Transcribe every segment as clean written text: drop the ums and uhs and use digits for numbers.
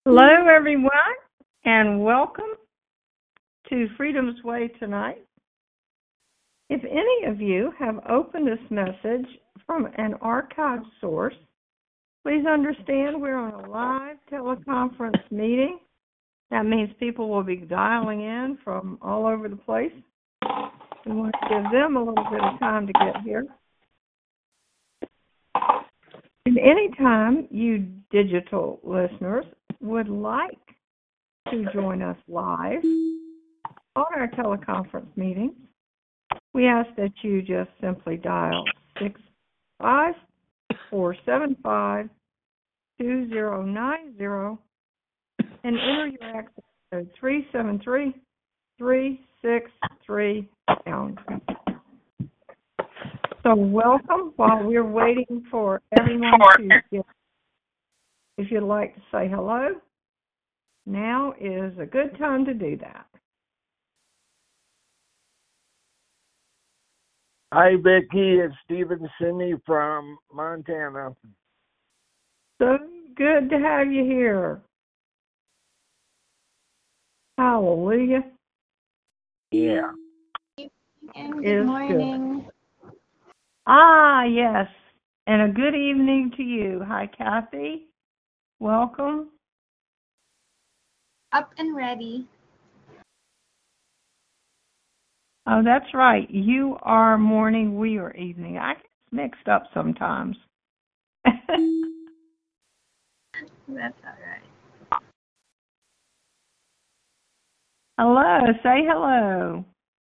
Hello, everyone, and welcome to Freedom's Way tonight. If any of you have opened this message from an archived source, please understand we're on a live teleconference meeting. That means people will be dialing in from all over the place. We want to give them a little bit of time to get here. And anytime you digital listeners would like to join us live on our teleconference meetings, we ask that you just simply dial 65475-2090 and enter your access code 373-363#. So welcome while we're waiting for everyone to get. If you'd like to say hello, now is a good time to do that. Hi, Vicki. It's Stephen Sidney from Montana. So good to have you here. Hallelujah. Yeah. And good morning. Good. Ah, yes. And a good evening to you. Hi, Kathy. Welcome. Up and ready. Oh, that's right. You are morning, we are evening. I get mixed up sometimes. That's all right. Hello. Say hello.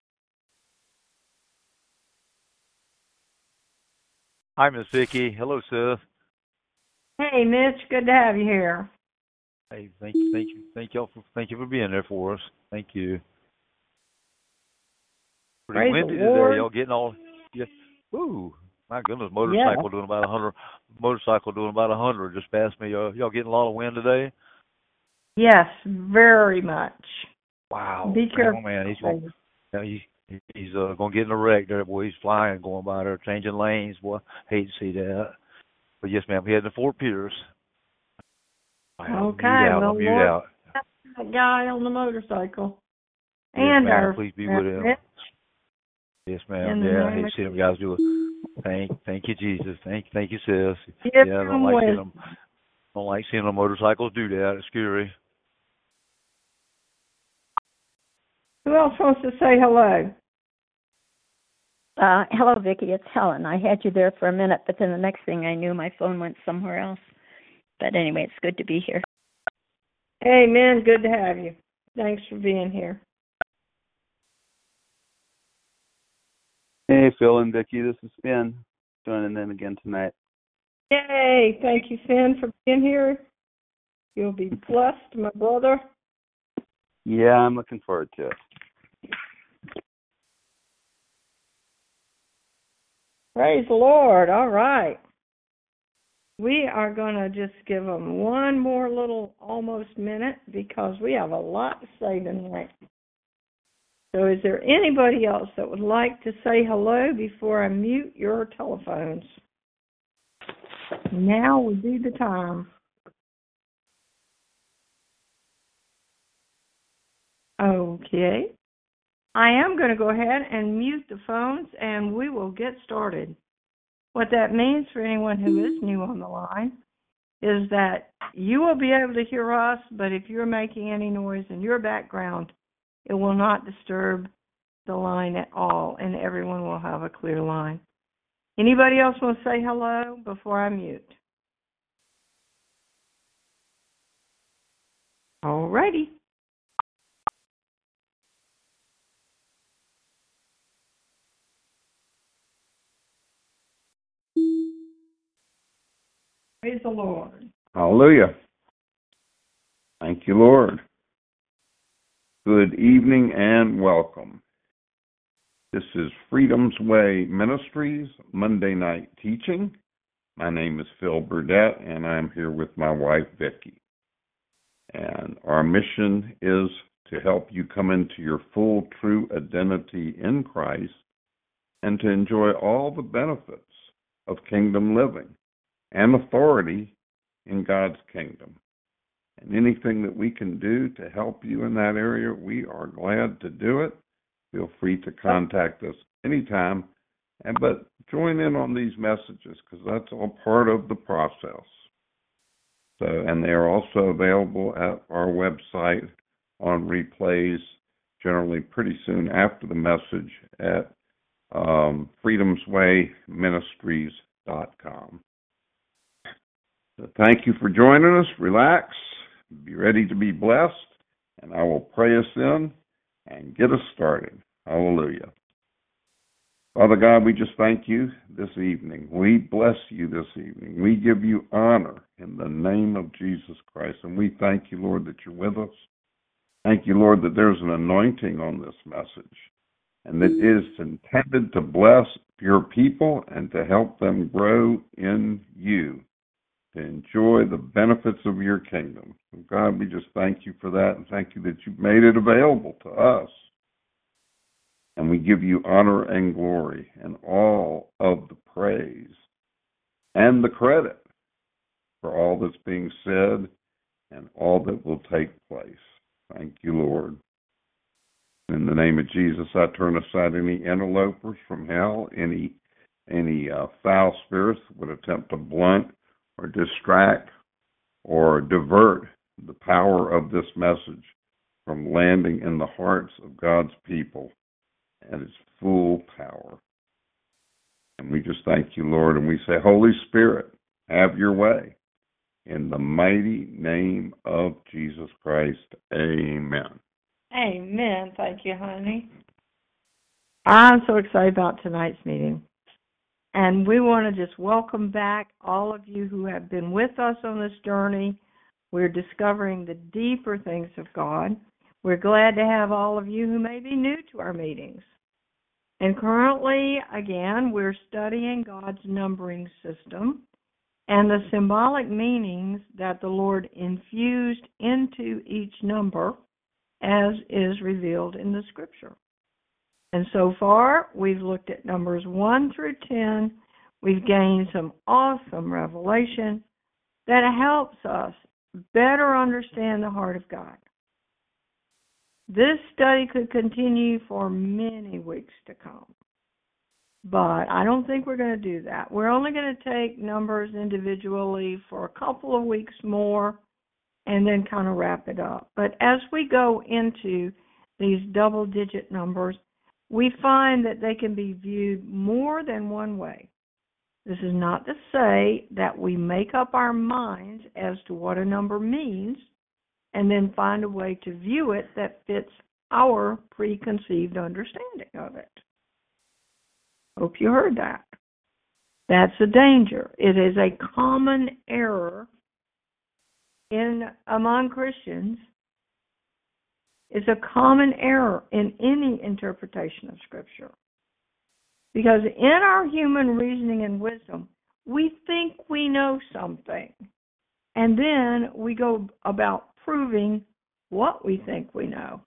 Hi, Miss Vicki. Hello, sis. Hey, Mitch. Good to have you here. Hey, thank you for being there for us. Thank you. Pretty Praise windy the Lord. today. Y'all getting all? Yeah. Woo! My goodness, motorcycle doing about 100. Motorcycle doing about 100 just past me. Y'all getting a lot of wind today? Yes, very much. Wow. Be careful. Oh, man, he's going to get in a wreck there, boy. He's flying, going by there, changing lanes. Boy, hate to see that. But yes, ma'am, heading to Fort Pierce. Okay, I'll mute out. That guy on the motorcycle. Yes, and ma'am, our please be with him. Yes, ma'am. Yeah, I hate to see them guys do it. Thank you, Jesus. Thank you, sis. I don't like seeing them motorcycles do that. It's scary. Who else wants to say hello? Hello, Vicki. It's Helen. I had you there for a minute, but then the next thing I knew, my phone went somewhere else. But anyway, it's good to be here. Amen. Good to have you. Thanks for being here. Hey, Phil and Vicki. This is Finn joining in again tonight. Yay. Thank you, Finn, for being here. You'll be blessed, my brother. Yeah, I'm looking forward to it. Praise the Lord. All right. We are going to just give them one more little almost minute because we have a lot to say tonight. So is there anybody else that would like to say hello before I mute your telephones? Now would be the time. Okay. I am going to go ahead and mute the phones and we will get started. What that means for anyone who is new on the line is that you will be able to hear us, but if you're making any noise in your background, it will not disturb the line at all, and everyone will have a clear line. Anybody else want to say hello before I mute? All righty. Praise the Lord. Hallelujah. Thank you, Lord. Good evening and welcome. This is Freedom's Way Ministries, Monday night teaching. My name is Phil Burdett, and I'm here with my wife, Vicki. And our mission is to help you come into your full, true identity in Christ and to enjoy all the benefits of kingdom living and authority in God's kingdom. And anything that we can do to help you in that area, we are glad to do it. Feel free to contact us anytime. But join in on these messages because that's all part of the process. So, and they are also available at our website on replays, generally pretty soon after the message at freedomswayministries.com. So thank you for joining us. Relax, be ready to be blessed, and I will pray us in and get us started. Hallelujah. Father God, we just thank you this evening. We bless you this evening. We give you honor in the name of Jesus Christ. And we thank you, Lord, that you're with us. Thank you, Lord, that there's an anointing on this message and that it is intended to bless your people and to help them grow in you, to enjoy the benefits of your kingdom. So God, we just thank you for that and thank you that you've made it available to us. And we give you honor and glory and all of the praise and the credit for all that's being said and all that will take place. Thank you, Lord. In the name of Jesus, I turn aside any interlopers from hell, any foul spirits that would attempt to blunt or distract or divert the power of this message from landing in the hearts of God's people at its full power. And we just thank you, Lord, and we say, Holy Spirit, have your way. In the mighty name of Jesus Christ, amen. Amen. Thank you, honey. I'm so excited about tonight's meeting. And we want to just welcome back all of you who have been with us on this journey. We're discovering the deeper things of God. We're glad to have all of you who may be new to our meetings. And currently, again, we're studying God's numbering system and the symbolic meanings that the Lord infused into each number as is revealed in the Scripture. And so far, we've looked at numbers 1 through 10. We've gained some awesome revelation that helps us better understand the heart of God. This study could continue for many weeks to come, but I don't think we're going to do that. We're only going to take numbers individually for a couple of weeks more and then kind of wrap it up. But as we go into these double-digit numbers, we find that they can be viewed more than one way. This is not to say that we make up our minds as to what a number means and then find a way to view it that fits our preconceived understanding of it. Hope you heard that. That's a danger. It is a common error among Christians. It's a common error in any interpretation of Scripture. Because in our human reasoning and wisdom, we think we know something. And then we go about proving what we think we know.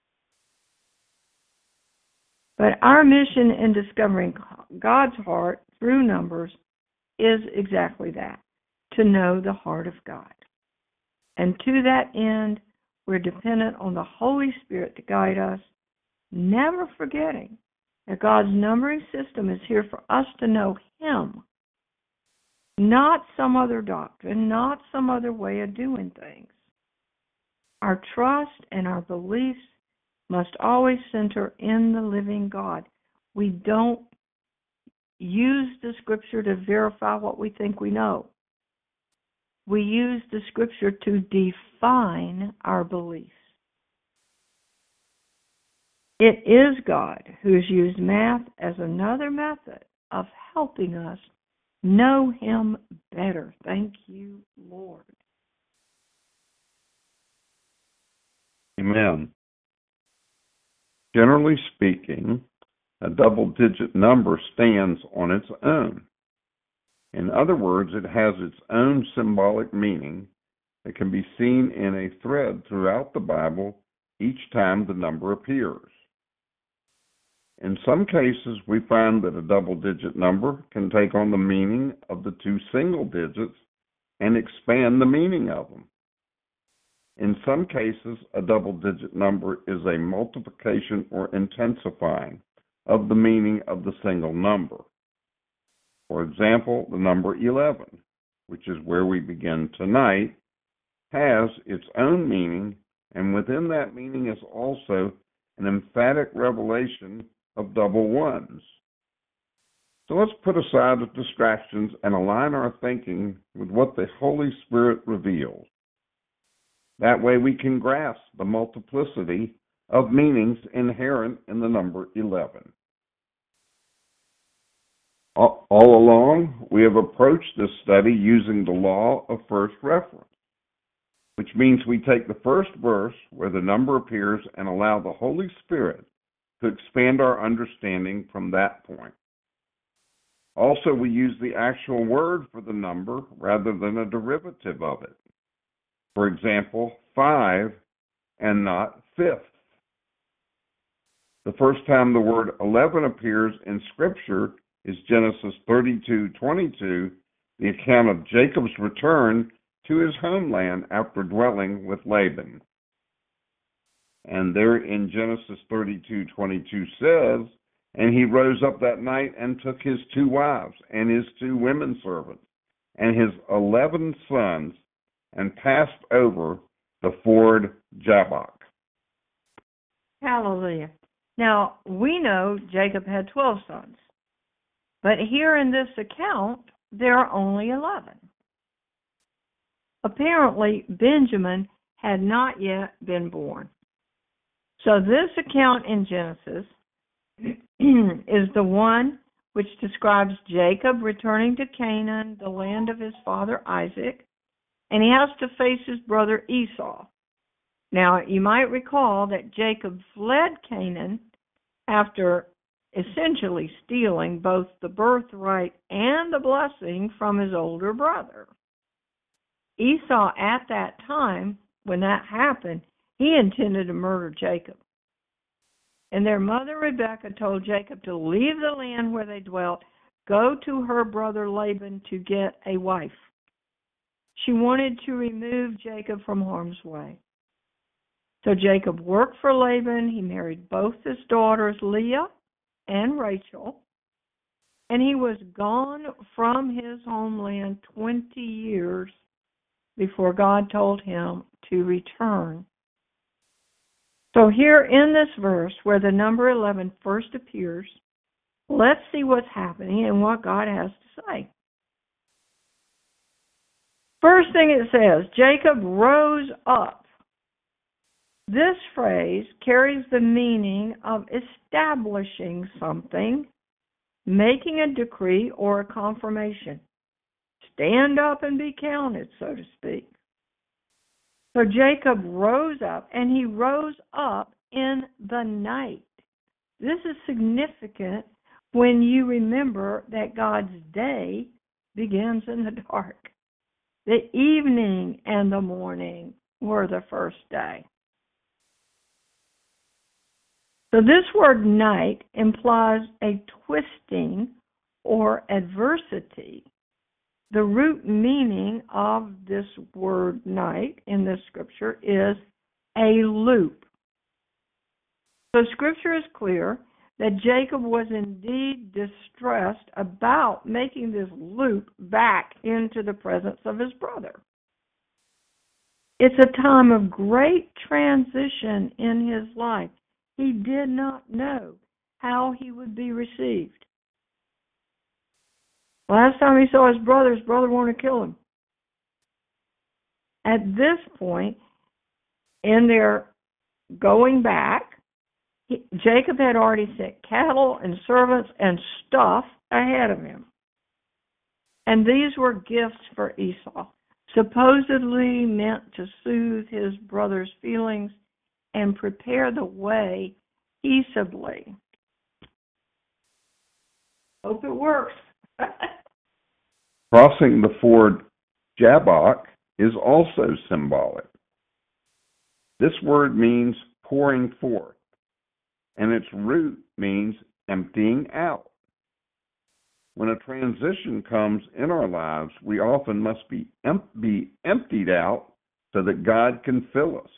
But our mission in discovering God's heart through numbers is exactly that, to know the heart of God. And to that end, we're dependent on the Holy Spirit to guide us, never forgetting that God's numbering system is here for us to know Him, not some other doctrine, not some other way of doing things. Our trust and our beliefs must always center in the living God. We don't use the Scripture to verify what we think we know. We use the Scripture to define our beliefs. It is God who has used math as another method of helping us know Him better. Thank you, Lord. Amen. Generally speaking, a double-digit number stands on its own. In other words, it has its own symbolic meaning that can be seen in a thread throughout the Bible each time the number appears. In some cases, we find that a double-digit number can take on the meaning of the two single digits and expand the meaning of them. In some cases, a double-digit number is a multiplication or intensifying of the meaning of the single number. For example, the number 11, which is where we begin tonight, has its own meaning, and within that meaning is also an emphatic revelation of double ones. So let's put aside the distractions and align our thinking with what the Holy Spirit reveals. That way we can grasp the multiplicity of meanings inherent in the number 11. All along, we have approached this study using the law of first reference, which means we take the first verse where the number appears and allow the Holy Spirit to expand our understanding from that point. Also, we use the actual word for the number rather than a derivative of it. For example, 5 and not fifth. The first time the word 11 appears in Scripture is Genesis 32:22, the account of Jacob's return to his homeland after dwelling with Laban. And there in Genesis 32:22 says, "And he rose up that night and took his 2 wives and his 2 women servants and his 11 sons and passed over the ford Jabbok." Hallelujah. Now, we know Jacob had 12 sons, but here in this account, there are only 11. Apparently, Benjamin had not yet been born. So this account in Genesis is the one which describes Jacob returning to Canaan, the land of his father Isaac, and he has to face his brother Esau. Now, you might recall that Jacob fled Canaan after essentially stealing both the birthright and the blessing from his older brother. Esau, at that time, when that happened, he intended to murder Jacob. And their mother Rebekah told Jacob to leave the land where they dwelt, go to her brother Laban to get a wife. She wanted to remove Jacob from harm's way. So Jacob worked for Laban. He married both his daughters, Leah and Rachel, and he was gone from his homeland 20 years before God told him to return. So here in this verse where the number 11 first appears, let's see what's happening and what God has to say. First thing it says, Jacob rose up. This phrase carries the meaning of establishing something, making a decree or a confirmation. Stand up and be counted, so to speak. So Jacob rose up, and he rose up in the night. This is significant when you remember that God's day begins in the dark. The evening and the morning were the first day. So this word night implies a twisting or adversity. The root meaning of this word night in this scripture is a loop. So scripture is clear that Jacob was indeed distressed about making this loop back into the presence of his brother. It's a time of great transition in his life. He did not know how he would be received. Last time he saw his brother wanted to kill him. At this point, in their going back, Jacob had already sent cattle and servants and stuff ahead of him. And these were gifts for Esau, supposedly meant to soothe his brother's feelings and prepare the way peaceably. Hope it works. Crossing the ford Jabbok is also symbolic. This word means pouring forth, and its root means emptying out. When a transition comes in our lives, we often must be emptied out so that God can fill us.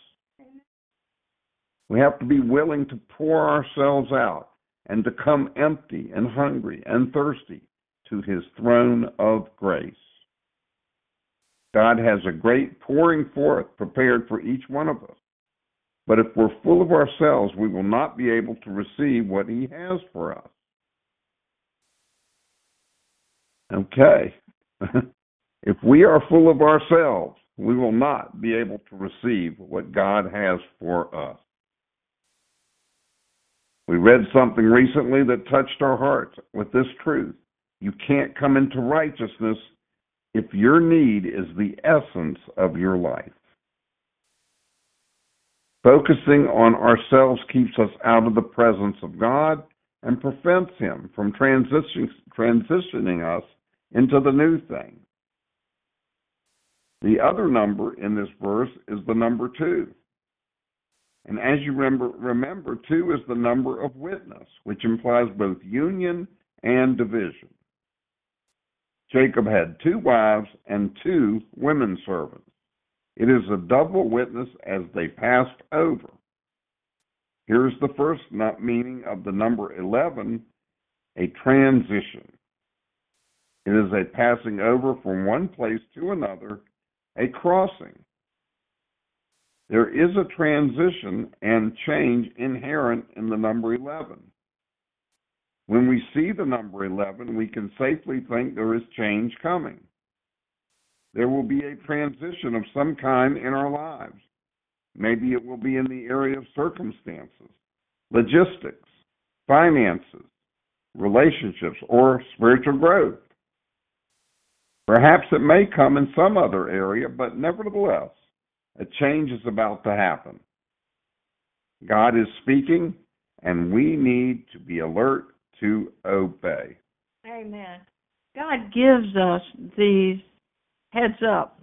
We have to be willing to pour ourselves out and to come empty and hungry and thirsty to his throne of grace. God has a great pouring forth prepared for each one of us. But if we're full of ourselves, we will not be able to receive what he has for us. Okay. If we are full of ourselves, we will not be able to receive what God has for us. We read something recently that touched our hearts with this truth. You can't come into righteousness if your need is the essence of your life. Focusing on ourselves keeps us out of the presence of God and prevents him from transitioning us into the new thing. The other number in this verse is the number 2. And as you remember, 2 is the number of witness, which implies both union and division. Jacob had 2 wives and 2 women servants. It is a double witness as they passed over. Here's the first meaning of the number 11, a transition. It is a passing over from one place to another, a crossing. There is a transition and change inherent in the number 11. When we see the number 11, we can safely think there is change coming. There will be a transition of some kind in our lives. Maybe it will be in the area of circumstances, logistics, finances, relationships, or spiritual growth. Perhaps it may come in some other area, but nevertheless, a change is about to happen. God is speaking, and we need to be alert to obey. Amen. God gives us these heads up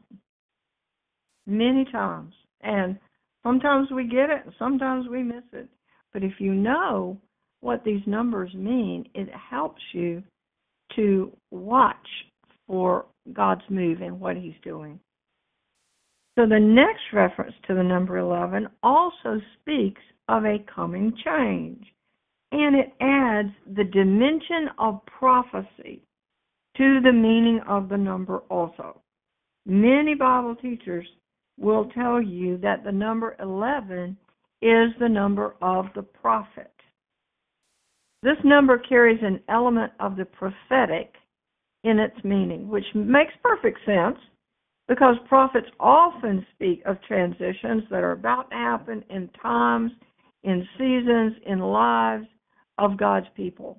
many times, and sometimes we get it, and sometimes we miss it. But if you know what these numbers mean, it helps you to watch for God's move and what he's doing. So the next reference to the number 11 also speaks of a coming change, and it adds the dimension of prophecy to the meaning of the number also. Many Bible teachers will tell you that the number 11 is the number of the prophet. This number carries an element of the prophetic in its meaning, which makes perfect sense because prophets often speak of transitions that are about to happen in times, in seasons, in lives of God's people.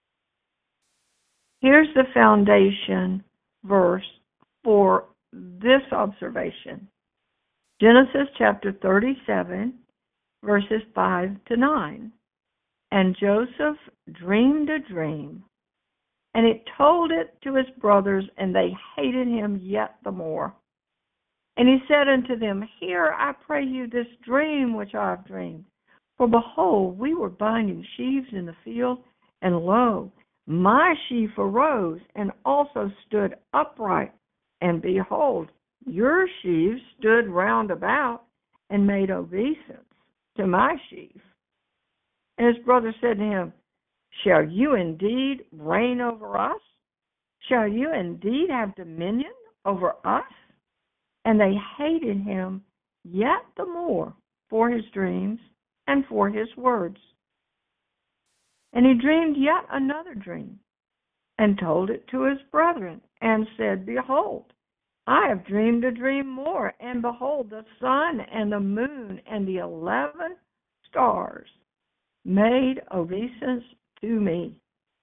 Here's the foundation verse for this observation. Genesis chapter 37, verses 5 to 9. And Joseph dreamed a dream, and it told it to his brothers, and they hated him yet the more. And he said unto them, Hear, I pray you, this dream which I have dreamed. For behold, we were binding sheaves in the field, and lo, my sheaf arose, and also stood upright. And behold, your sheaves stood round about, and made obeisance to my sheaf. And his brother said to him, Shall you indeed reign over us? Shall you indeed have dominion over us? And they hated him yet the more for his dreams and for his words. And he dreamed yet another dream, and told it to his brethren, and said, Behold, I have dreamed a dream more, and behold, the sun and the moon and the 11 stars made obeisance to me.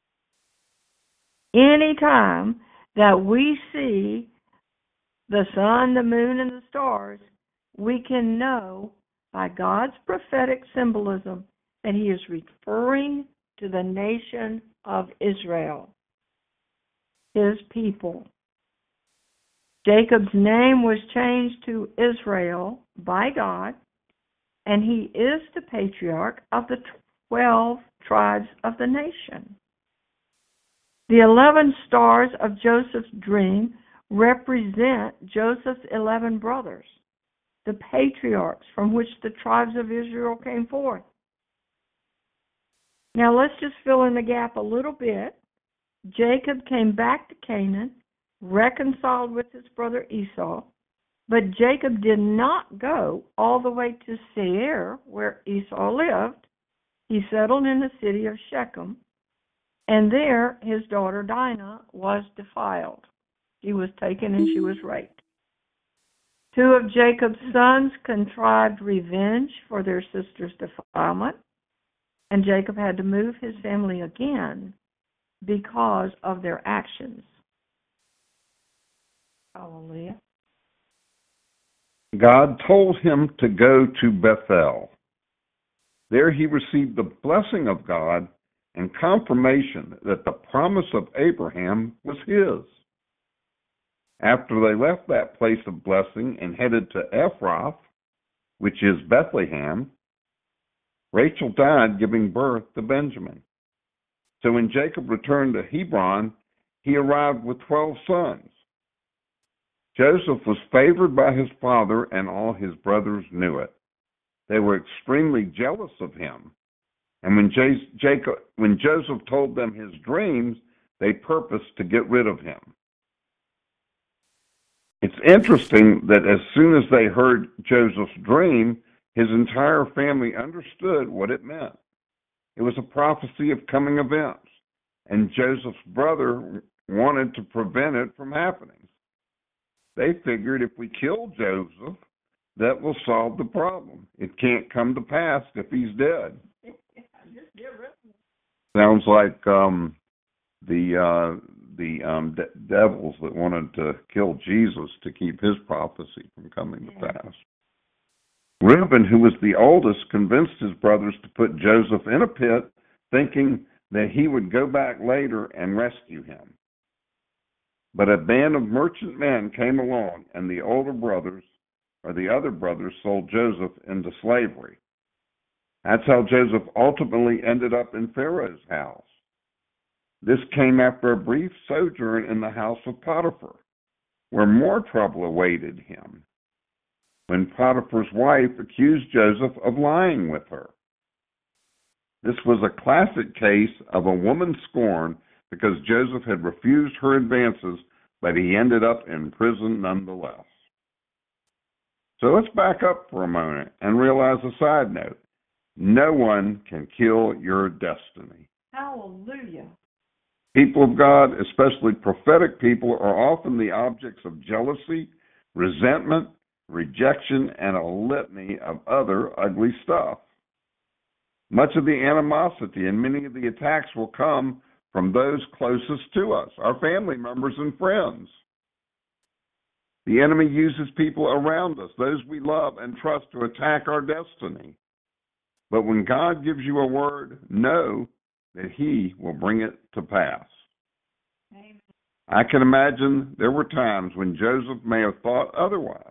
Any time that we see the sun, the moon, and the stars, we can know by God's prophetic symbolism that he is referring to the nation of Israel, his people. Jacob's name was changed to Israel by God, and he is the patriarch of the 12 tribes of the nation. The 11 stars of Joseph's dream represent Joseph's 11 brothers. the patriarchs from which the tribes of Israel came forth. Now let's just fill in the gap a little bit. Jacob came back to Canaan, reconciled with his brother Esau, but Jacob did not go all the way to Seir, where Esau lived. He settled in the city of Shechem, and there his daughter Dinah was defiled. She was taken and she was raped. Two of Jacob's sons contrived revenge for their sister's defilement, and Jacob had to move his family again because of their actions. Hallelujah. God told him to go to Bethel. There he received the blessing of God and confirmation that the promise of Abraham was his. After they left that place of blessing and headed to Ephrath, which is Bethlehem, Rachel died giving birth to Benjamin. So when Jacob returned to Hebron, he arrived with 12 sons. Joseph was favored by his father, and all his brothers knew it. They were extremely jealous of him. And when Joseph told them his dreams, they purposed to get rid of him. It's interesting that as soon as they heard Joseph's dream, his entire family understood what it meant. It was a prophecy of coming events, and Joseph's brother wanted to prevent it from happening. They figured if we kill Joseph, that will solve the problem. It can't come to pass if he's dead. Sounds like the devils that wanted to kill Jesus to keep his prophecy from coming to pass. Reuben, who was the oldest, convinced his brothers to put Joseph in a pit, thinking that he would go back later and rescue him. But a band of merchant men came along, and the other brothers sold Joseph into slavery. That's how Joseph ultimately ended up in Pharaoh's house. This came after a brief sojourn in the house of Potiphar, where more trouble awaited him, when Potiphar's wife accused Joseph of lying with her. This was a classic case of a woman scorned because Joseph had refused her advances, but he ended up in prison nonetheless. So let's back up for a moment and realize a side note. No one can kill your destiny. Hallelujah. People of God, especially prophetic people, are often the objects of jealousy, resentment, rejection, and a litany of other ugly stuff. Much of the animosity and many of the attacks will come from those closest to us, our family members and friends. The enemy uses people around us, those we love and trust, to attack our destiny. But when God gives you a word, know that he will bring it to pass. Amen. I can imagine there were times when Joseph may have thought otherwise.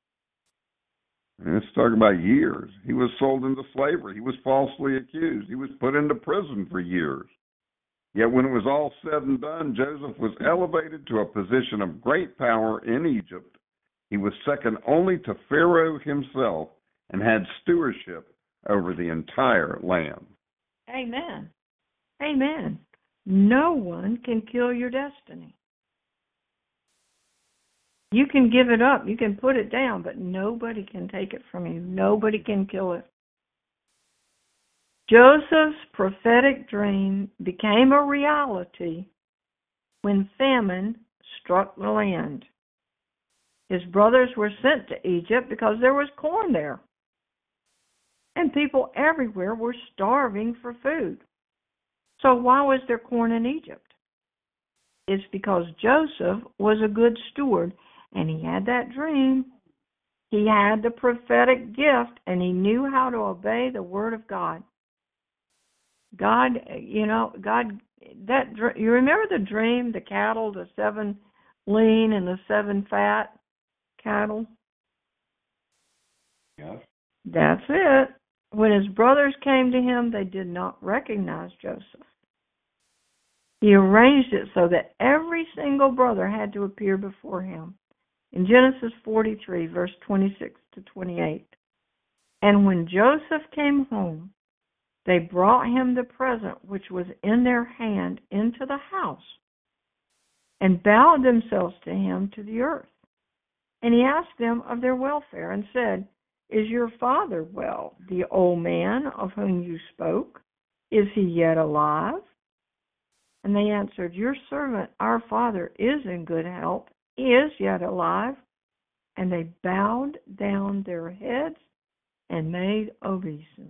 And let's talk about years. He was sold into slavery. He was falsely accused. He was put into prison for years. Yet when it was all said and done, Joseph was elevated to a position of great power in Egypt. He was second only to Pharaoh himself and had stewardship over the entire land. Amen. Amen. No one can kill your destiny. You can give it up, you can put it down, but nobody can take it from you. Nobody can kill it. Joseph's prophetic dream became a reality when famine struck the land. His brothers were sent to Egypt because there was corn there, and people everywhere were starving for food. So why was there corn in Egypt? It's because Joseph was a good steward, and he had that dream. He had the prophetic gift, and he knew how to obey the word of God. God, you remember the dream, the cattle, the 7 lean and the 7 fat cattle? Yes. That's it. When his brothers came to him, they did not recognize Joseph. He arranged it so that every single brother had to appear before him in Genesis 43, verse 26 to 28. And when Joseph came home, they brought him the present which was in their hand into the house, and bowed themselves to him to the earth. And he asked them of their welfare, and said, Is your father well, the old man of whom you spoke? Is he yet alive? And they answered, Your servant, our father, is in good health, he is yet alive. And they bowed down their heads and made obeisance.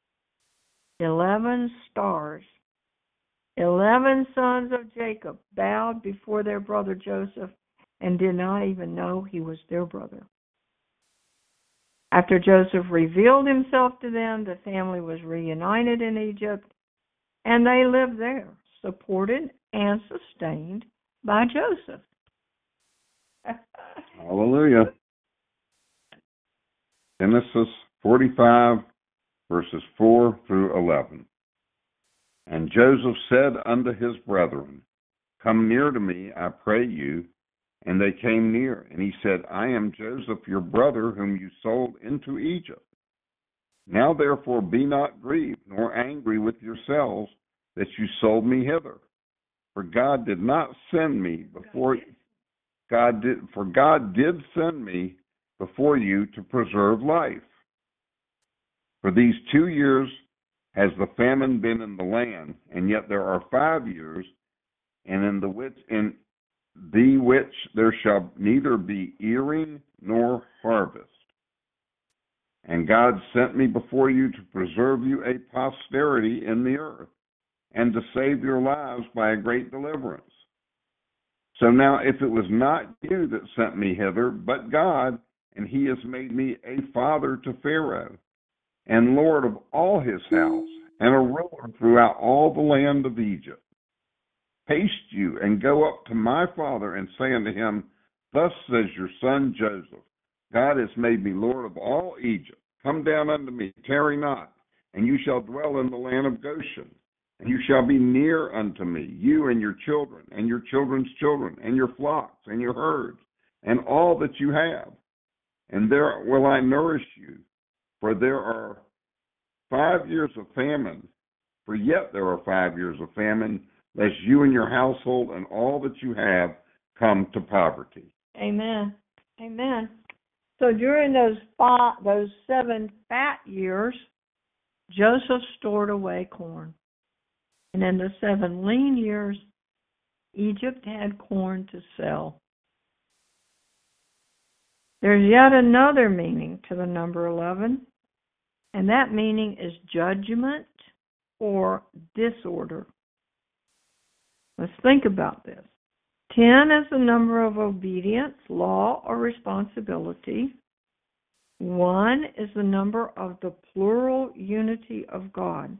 11 stars. 11 sons of Jacob bowed before their brother Joseph and did not even know he was their brother. After Joseph revealed himself to them, the family was reunited in Egypt, and they lived there, supported and sustained by Joseph. Hallelujah. Genesis 45, verses 4 through 11. And Joseph said unto his brethren, Come near to me, I pray you. And they came near. And he said, I am Joseph, your brother, whom you sold into Egypt. Now therefore be not grieved, nor angry with yourselves, that you sold me hither. For God did not send me before God did send me before you to preserve life. For these 2 years has the famine been in the land, and yet there are 5 years, and in the which there shall neither be earing nor harvest. And God sent me before you to preserve you a posterity in the earth, and to save your lives by a great deliverance. So now if it was not you that sent me hither, but God, and he has made me a father to Pharaoh, and Lord of all his house, and a ruler throughout all the land of Egypt. Haste you, and go up to my father, and say unto him, Thus says your son Joseph, God has made me Lord of all Egypt. Come down unto me, tarry not, and you shall dwell in the land of Goshen. And you shall be near unto me, you and your children, and your children's children, and your flocks, and your herds, and all that you have. And there will I nourish you, for there are 5 years of famine, for yet there are 5 years of famine, lest you and your household and all that you have come to poverty. Amen. Amen. So during those 7 fat years, Joseph stored away corn. And in the 7 lean years, Egypt had corn to sell. There's yet another meaning to the number 11, and that meaning is judgment or disorder. Let's think about this. 10 is the number of obedience, law, or responsibility. 1 is the number of the plural unity of God.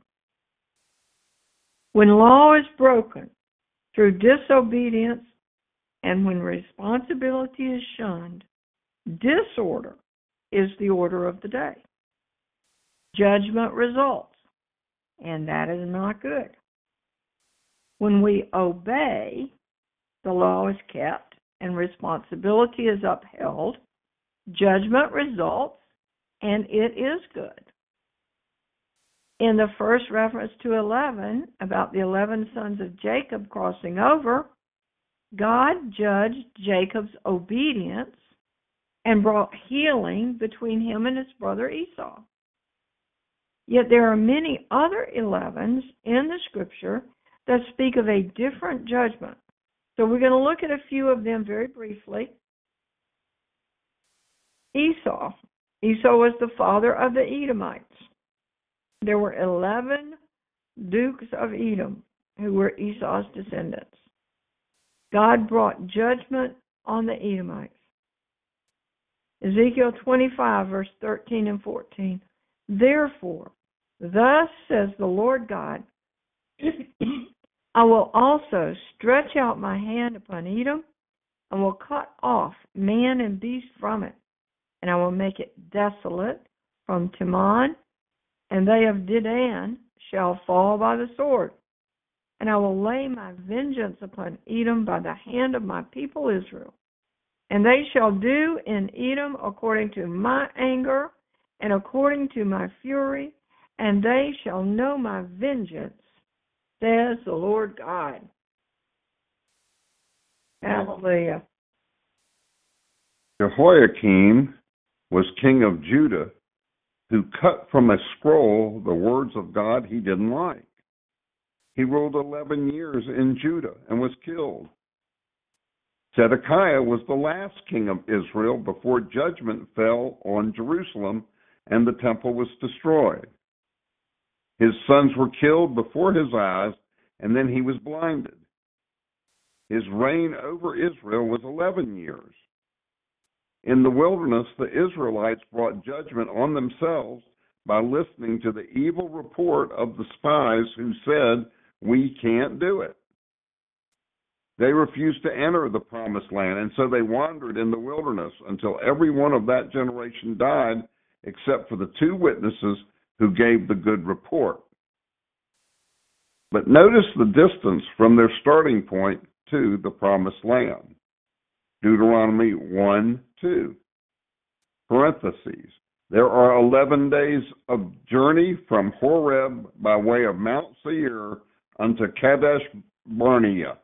When law is broken through disobedience and when responsibility is shunned, disorder is the order of the day. Judgment results, and that is not good. When we obey, the law is kept and responsibility is upheld, judgment results, and it is good. In the first reference to 11, about the 11 sons of Jacob crossing over, God judged Jacob's obedience and brought healing between him and his brother Esau. Yet there are many other 11s in the scripture that speak of a different judgment. So we're going to look at a few of them very briefly. Esau. Esau was the father of the Edomites. There were 11 dukes of Edom who were Esau's descendants. God brought judgment on the Edomites. Ezekiel 25, verse 13 and 14. Therefore, thus says the Lord God, I will also stretch out my hand upon Edom, and will cut off man and beast from it, and I will make it desolate from Teman, and they of Dedan shall fall by the sword. And I will lay my vengeance upon Edom by the hand of my people Israel. And they shall do in Edom according to my anger and according to my fury, and they shall know my vengeance, says the Lord God. Hallelujah. Jehoiakim was king of Judah, who cut from a scroll the words of God he didn't like. He ruled 11 years in Judah and was killed. Zedekiah was the last king of Israel before judgment fell on Jerusalem and the temple was destroyed. His sons were killed before his eyes, and then he was blinded. His reign over Israel was 11 years. In the wilderness, the Israelites brought judgment on themselves by listening to the evil report of the spies who said, "We can't do it." They refused to enter the promised land, and so they wandered in the wilderness until every one of that generation died, except for the 2 witnesses who gave the good report. But notice the distance from their starting point to the promised land. Deuteronomy 1:2. Parentheses. There are 11 days of journey from Horeb by way of Mount Seir unto Kadesh Barnea.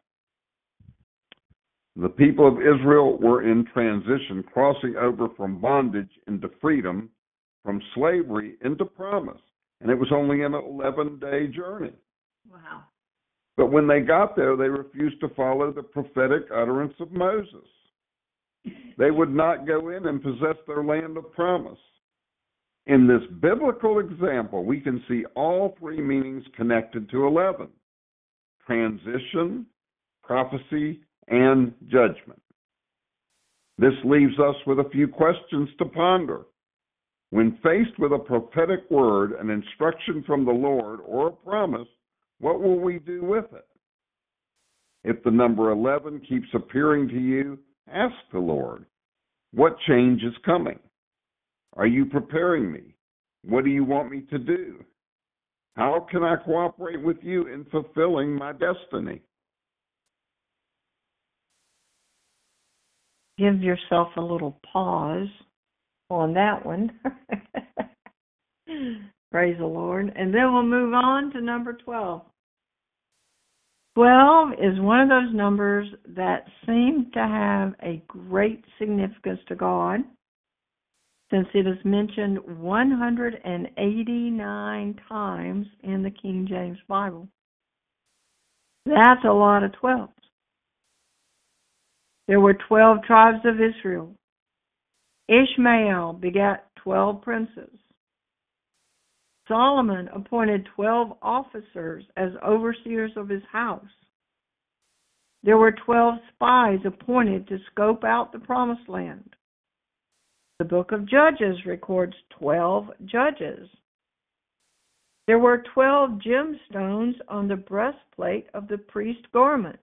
The people of Israel were in transition, crossing over from bondage into freedom, from slavery into promise, and it was only an 11-day journey. Wow. But when they got there, they refused to follow the prophetic utterance of Moses. They would not go in and possess their land of promise. In this biblical example, we can see all 3 meanings connected to 11: transition, prophecy, and judgment. This leaves us with a few questions to ponder. When faced with a prophetic word, an instruction from the Lord, or a promise, what will we do with it? If the number 11 keeps appearing to you, ask the Lord, what change is coming? Are you preparing me? What do you want me to do? How can I cooperate with you in fulfilling my destiny? Give yourself a little pause on that one. Praise the Lord. And then we'll move on to number 12. 12 is one of those numbers that seem to have a great significance to God, since it is mentioned 189 times in the King James Bible. That's a lot of 12s. There were 12 tribes of Israel. Ishmael begat 12 princes. Solomon appointed 12 officers as overseers of his house. There were 12 spies appointed to scope out the promised land. The book of Judges records 12 judges. There were 12 gemstones on the breastplate of the priest's garment.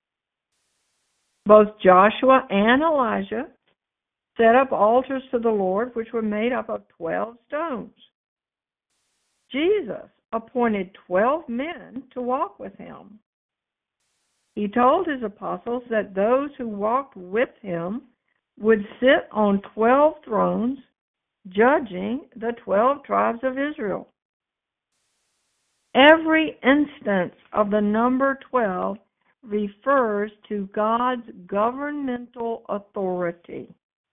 Both Joshua and Elijah set up altars to the Lord, which were made up of 12 stones. Jesus appointed 12 men to walk with him. He told his apostles that those who walked with him would sit on 12 thrones, judging the 12 tribes of Israel. Every instance of the number 12 refers to God's governmental authority.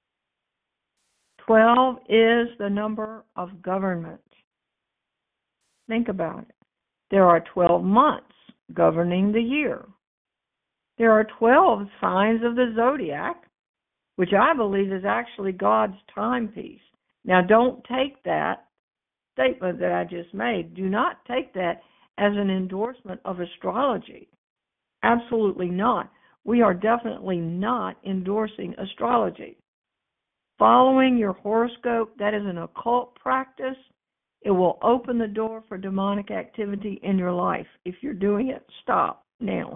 12 is the number of government. Think about it. There are 12 months governing the year. There are 12 signs of the zodiac, which I believe is actually God's timepiece. Now, don't take that statement that I just made. Do not take that as an endorsement of astrology. Absolutely not. We are definitely not endorsing astrology. Following your horoscope, that is an occult practice. It will open the door for demonic activity in your life. If you're doing it, stop now.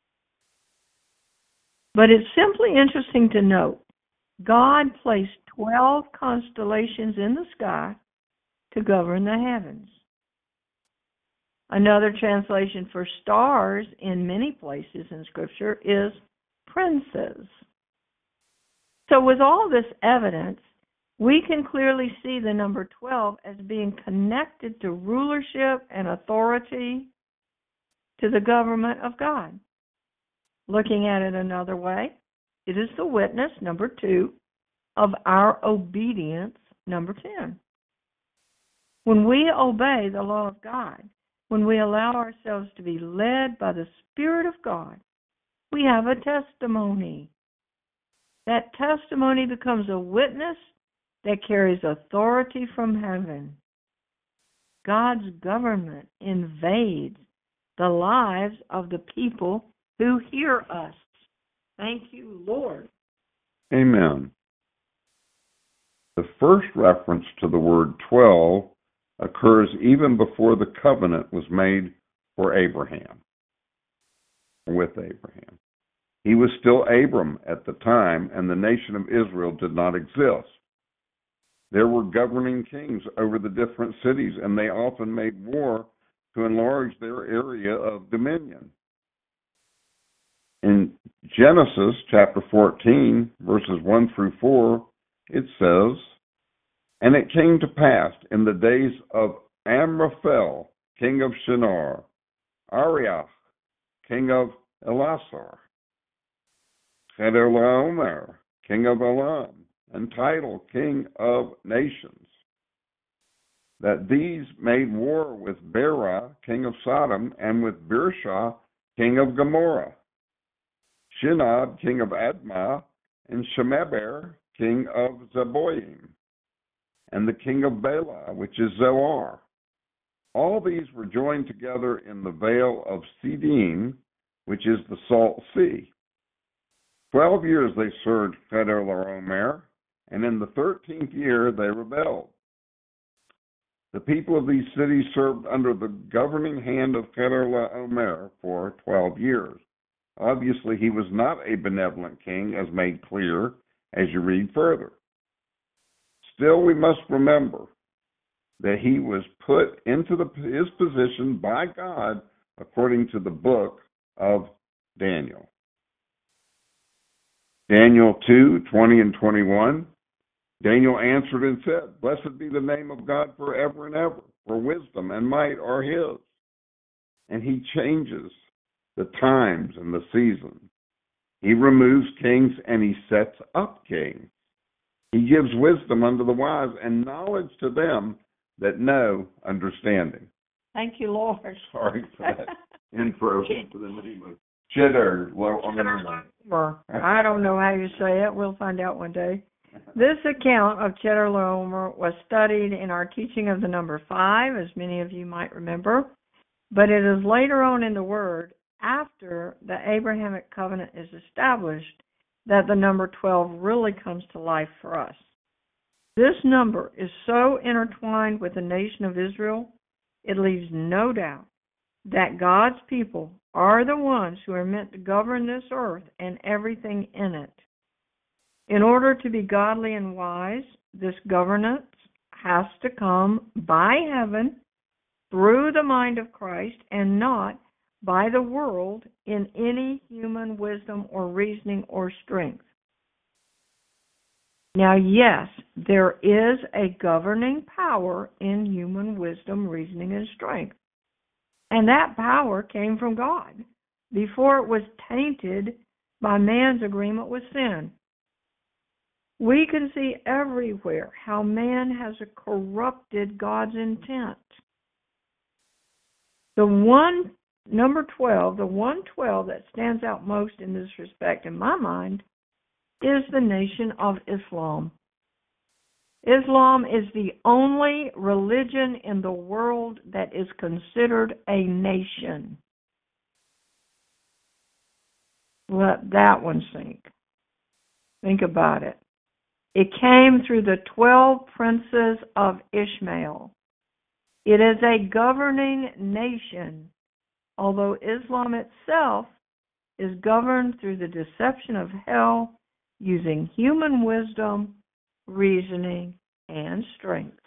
But it's simply interesting to note, God placed 12 constellations in the sky to govern the heavens. Another translation for stars in many places in Scripture is princes. So with all this evidence, we can clearly see the number 12 as being connected to rulership and authority, to the government of God. Looking at it another way, it is the witness, number 2, of our obedience, number 10. When we obey the law of God, when we allow ourselves to be led by the Spirit of God, we have a testimony. That testimony becomes a witness that carries authority from heaven. God's government invades the lives of the people who hear us. Thank you, Lord. Amen. The first reference to the word 12 occurs even before the covenant was made for Abraham, with Abraham. He was still Abram at the time, and the nation of Israel did not exist. There were governing kings over the different cities, and they often made war to enlarge their area of dominion. In Genesis chapter 14, verses 1 through 4, it says, "And it came to pass in the days of Amraphel, king of Shinar, Ariach, king of Elasar, Chedorlaomer, king of Elam, and Tidal, king of nations, that these made war with Bera, king of Sodom, and with Birsha, king of Gomorrah, Shinab, king of Admah, and Shemeber, king of Zeboim, and the king of Bela, which is Zoar. All these were joined together in the vale of Siddim, which is the Salt Sea. 12 years they served Chedorlaomer, and in the 13th year they rebelled. The people of these cities served under the governing hand of Chedorlaomer for 12 years. Obviously, he was not a benevolent king, as made clear as you read further. Still, we must remember that he was put into his position by God according to the book of Daniel. Daniel 2:20 and 21. Daniel answered and said, "Blessed be the name of God forever and ever, for wisdom and might are his. And he changes the times and the seasons. He removes kings and he sets up kings. He gives wisdom unto the wise and knowledge to them that know understanding." Thank you, Lord. Sorry for that intro to the name of Chedorlaomer. I don't know how you say it. We'll find out one day. This account of Chedorlaomer was studied in our teaching of the number 5, as many of you might remember, but it is later on in the Word, after the Abrahamic covenant is established, that the number 12 really comes to life for us. This number is so intertwined with the nation of Israel, it leaves no doubt that God's people are the ones who are meant to govern this earth and everything in it. In order to be godly and wise, this governance has to come by heaven through the mind of Christ and not by the world in any human wisdom or reasoning or strength. Now, yes, there is a governing power in human wisdom, reasoning, and strength. And that power came from God before it was tainted by man's agreement with sin. We can see everywhere how man has corrupted God's intent. Number 12, the 112 that stands out most in this respect, in my mind, is the nation of Islam. Islam is the only religion in the world that is considered a nation. Let that one sink. Think about it. It came through the 12 princes of Ishmael. It is a governing nation, although Islam itself is governed through the deception of hell using human wisdom, reasoning, and strength.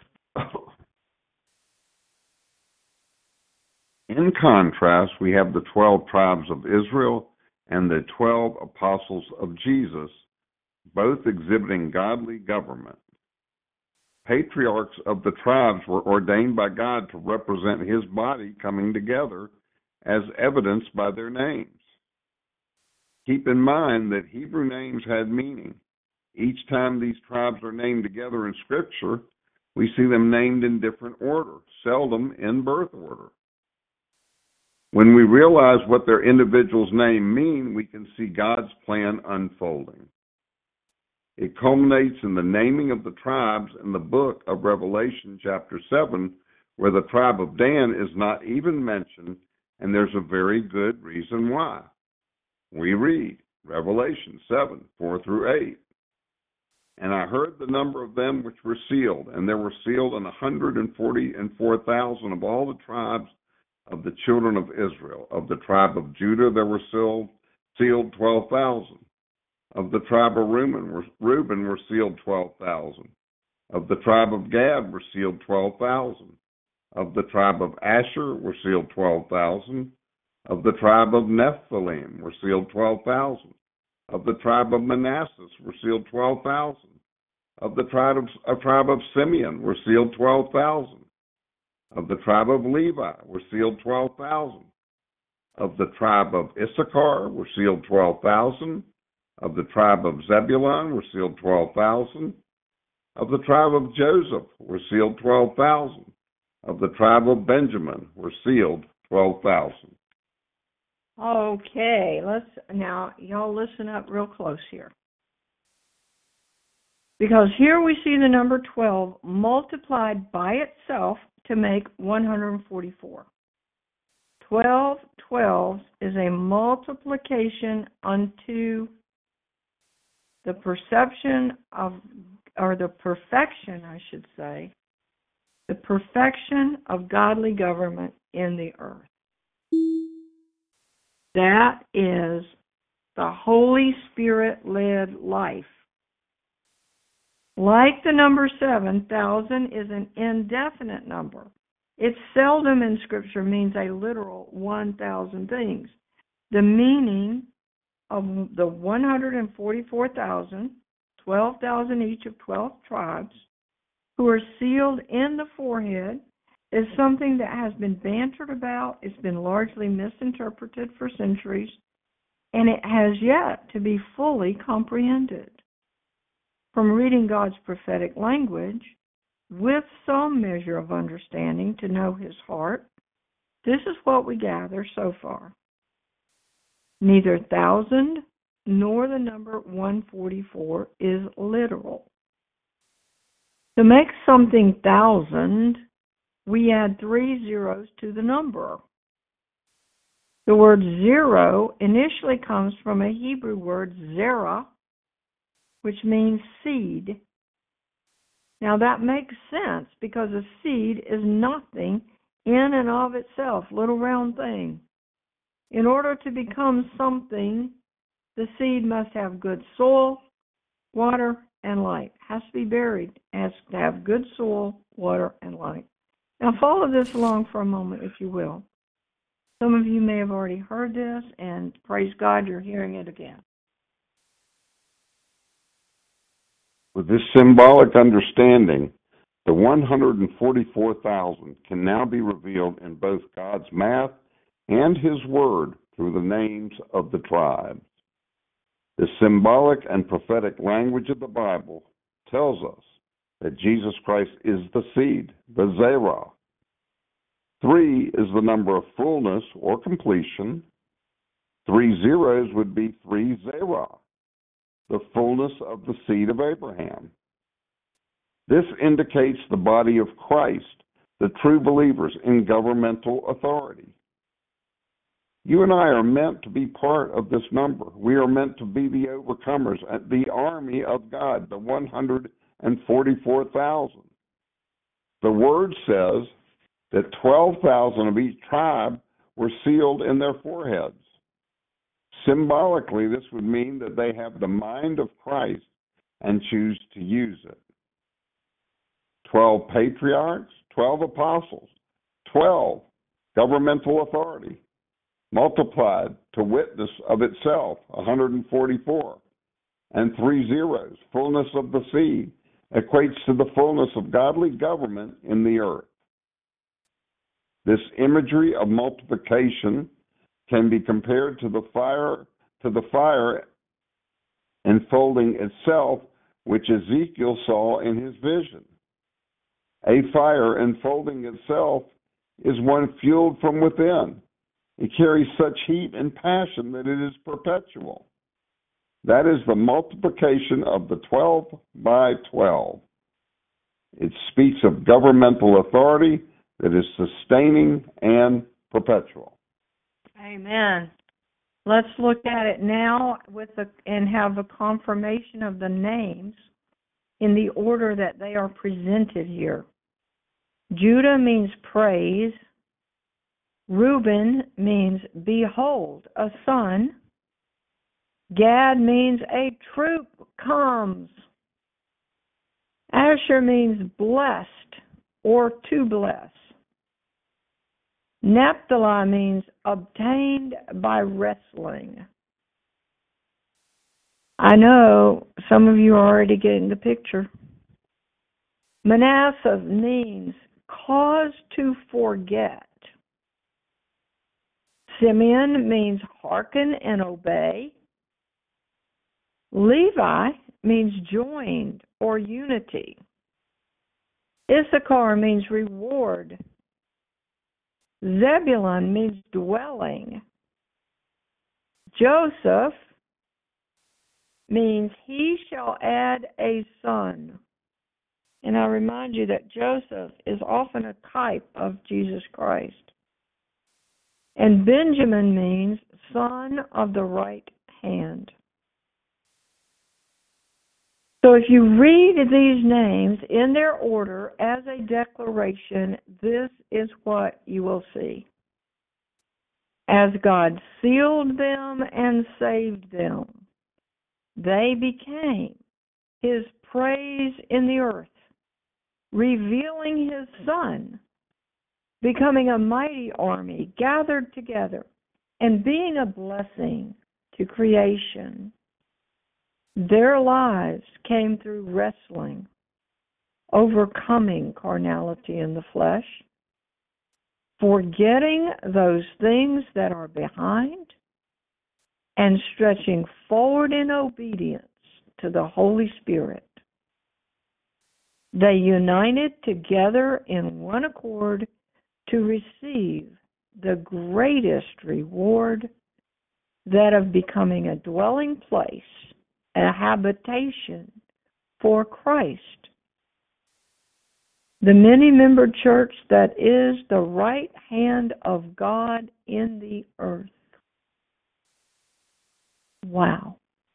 In contrast, we have the 12 tribes of Israel and the 12 apostles of Jesus, both exhibiting godly government. Patriarchs of the tribes were ordained by God to represent his body coming together, as evidenced by their names. Keep in mind that Hebrew names had meaning. Each time these tribes are named together in Scripture, we see them named in different order, seldom in birth order. When we realize what their individuals' name mean, we can see God's plan unfolding. It culminates in the naming of the tribes in the book of Revelation, chapter 7, where the tribe of Dan is not even mentioned, and there's a very good reason why. We read Revelation 7, 4 through 8. And I heard the number of them which were sealed, and there were sealed 144,000 of all the tribes of the children of Israel. Of the tribe of Judah there were sealed 12,000. Of the tribe of Reuben were sealed 12,000. Of the tribe of Gad were sealed 12,000. Of the tribe of Asher were sealed 12,000. Of the tribe of Nephthalim were sealed 12,000. Of the tribe of Manasseh were sealed 12,000. Of the tribe of Simeon were sealed 12,000. Of the tribe of Levi were sealed 12,000. Of the tribe of Issachar were sealed 12,000. Of the tribe of Zebulun were sealed 12,000. Of the tribe of Joseph were sealed 12,000. Of the tribe of Benjamin were sealed 12,000. Okay, now y'all listen up real close here. Because here we see the number 12 multiplied by itself to make 144. 12 12s is a multiplication unto the perception of, or the perfection, I should say, the perfection of godly government in the earth. That is the Holy Spirit-led life. Like the number 7,000 is an indefinite number. It seldom in Scripture means a literal 1,000 things. The meaning of the 144,000, 12,000 each of 12 tribes, who are sealed in the forehead, is something that has been bantered about. It's been largely misinterpreted for centuries, and it has yet to be fully comprehended. From reading God's prophetic language, with some measure of understanding to know his heart, this is what we gather so far. Neither 1,000 nor the number 144 is literal. To make something 1,000, we add 3 zeros to the number. The word zero initially comes from a Hebrew word, zera, which means seed. Now that makes sense because a seed is nothing in and of itself, little round thing. In order to become something, the seed must have good soil, water, and light. It has to be buried. It has to have good soil, water, and light. Now follow this along for a moment, if you will. Some of you may have already heard this, and praise God, you're hearing it again. With this symbolic understanding, the 144,000 can now be revealed in both God's math and his word through the names of the tribes. The symbolic and prophetic language of the Bible tells us that Jesus Christ is the seed, the zerah. 3 is the number of fullness or completion. 3 zeros would be 3 zerah, the fullness of the seed of Abraham. This indicates the body of Christ, the true believers in governmental authority. You and I are meant to be part of this number. We are meant to be the overcomers, the army of God, the 144,000. The word says that 12,000 of each tribe were sealed in their foreheads. Symbolically, this would mean that they have the mind of Christ and choose to use it. 12 patriarchs, 12 apostles, 12 governmental authority, multiplied to witness of itself, 144. and 3 zeros. Fullness of the seed equates to the fullness of godly government in the earth. This imagery of multiplication can be compared to the fire enfolding itself, which Ezekiel saw in his vision. A fire enfolding itself is one fueled from within. It carries such heat and passion that it is perpetual. That is the multiplication of the 12 by 12. It speaks of governmental authority that is sustaining and perpetual. Amen. Let's look at it now and have a confirmation of the names in the order that they are presented here. Judah means praise. Reuben means behold, a son. Gad means a troop comes. Asher means blessed or to bless. Naphtali means obtained by wrestling. I know some of you are already getting the picture. Manasseh means cause to forget. Simeon means hearken and obey. Levi means joined or unity. Issachar means reward. Zebulun means dwelling. Joseph means he shall add a son. And I remind you that Joseph is often a type of Jesus Christ. And Benjamin means son of the right hand. So if you read these names in their order as a declaration, this is what you will see. As God sealed them and saved them, they became his praise in the earth, revealing his Son, becoming a mighty army gathered together and being a blessing to creation. Their lives came through wrestling, overcoming carnality in the flesh, forgetting those things that are behind, and stretching forward in obedience to the Holy Spirit. They united together in one accord to receive the greatest reward, that of becoming a dwelling place, a habitation for Christ. The many-membered church that is the right hand of God in the earth. Wow.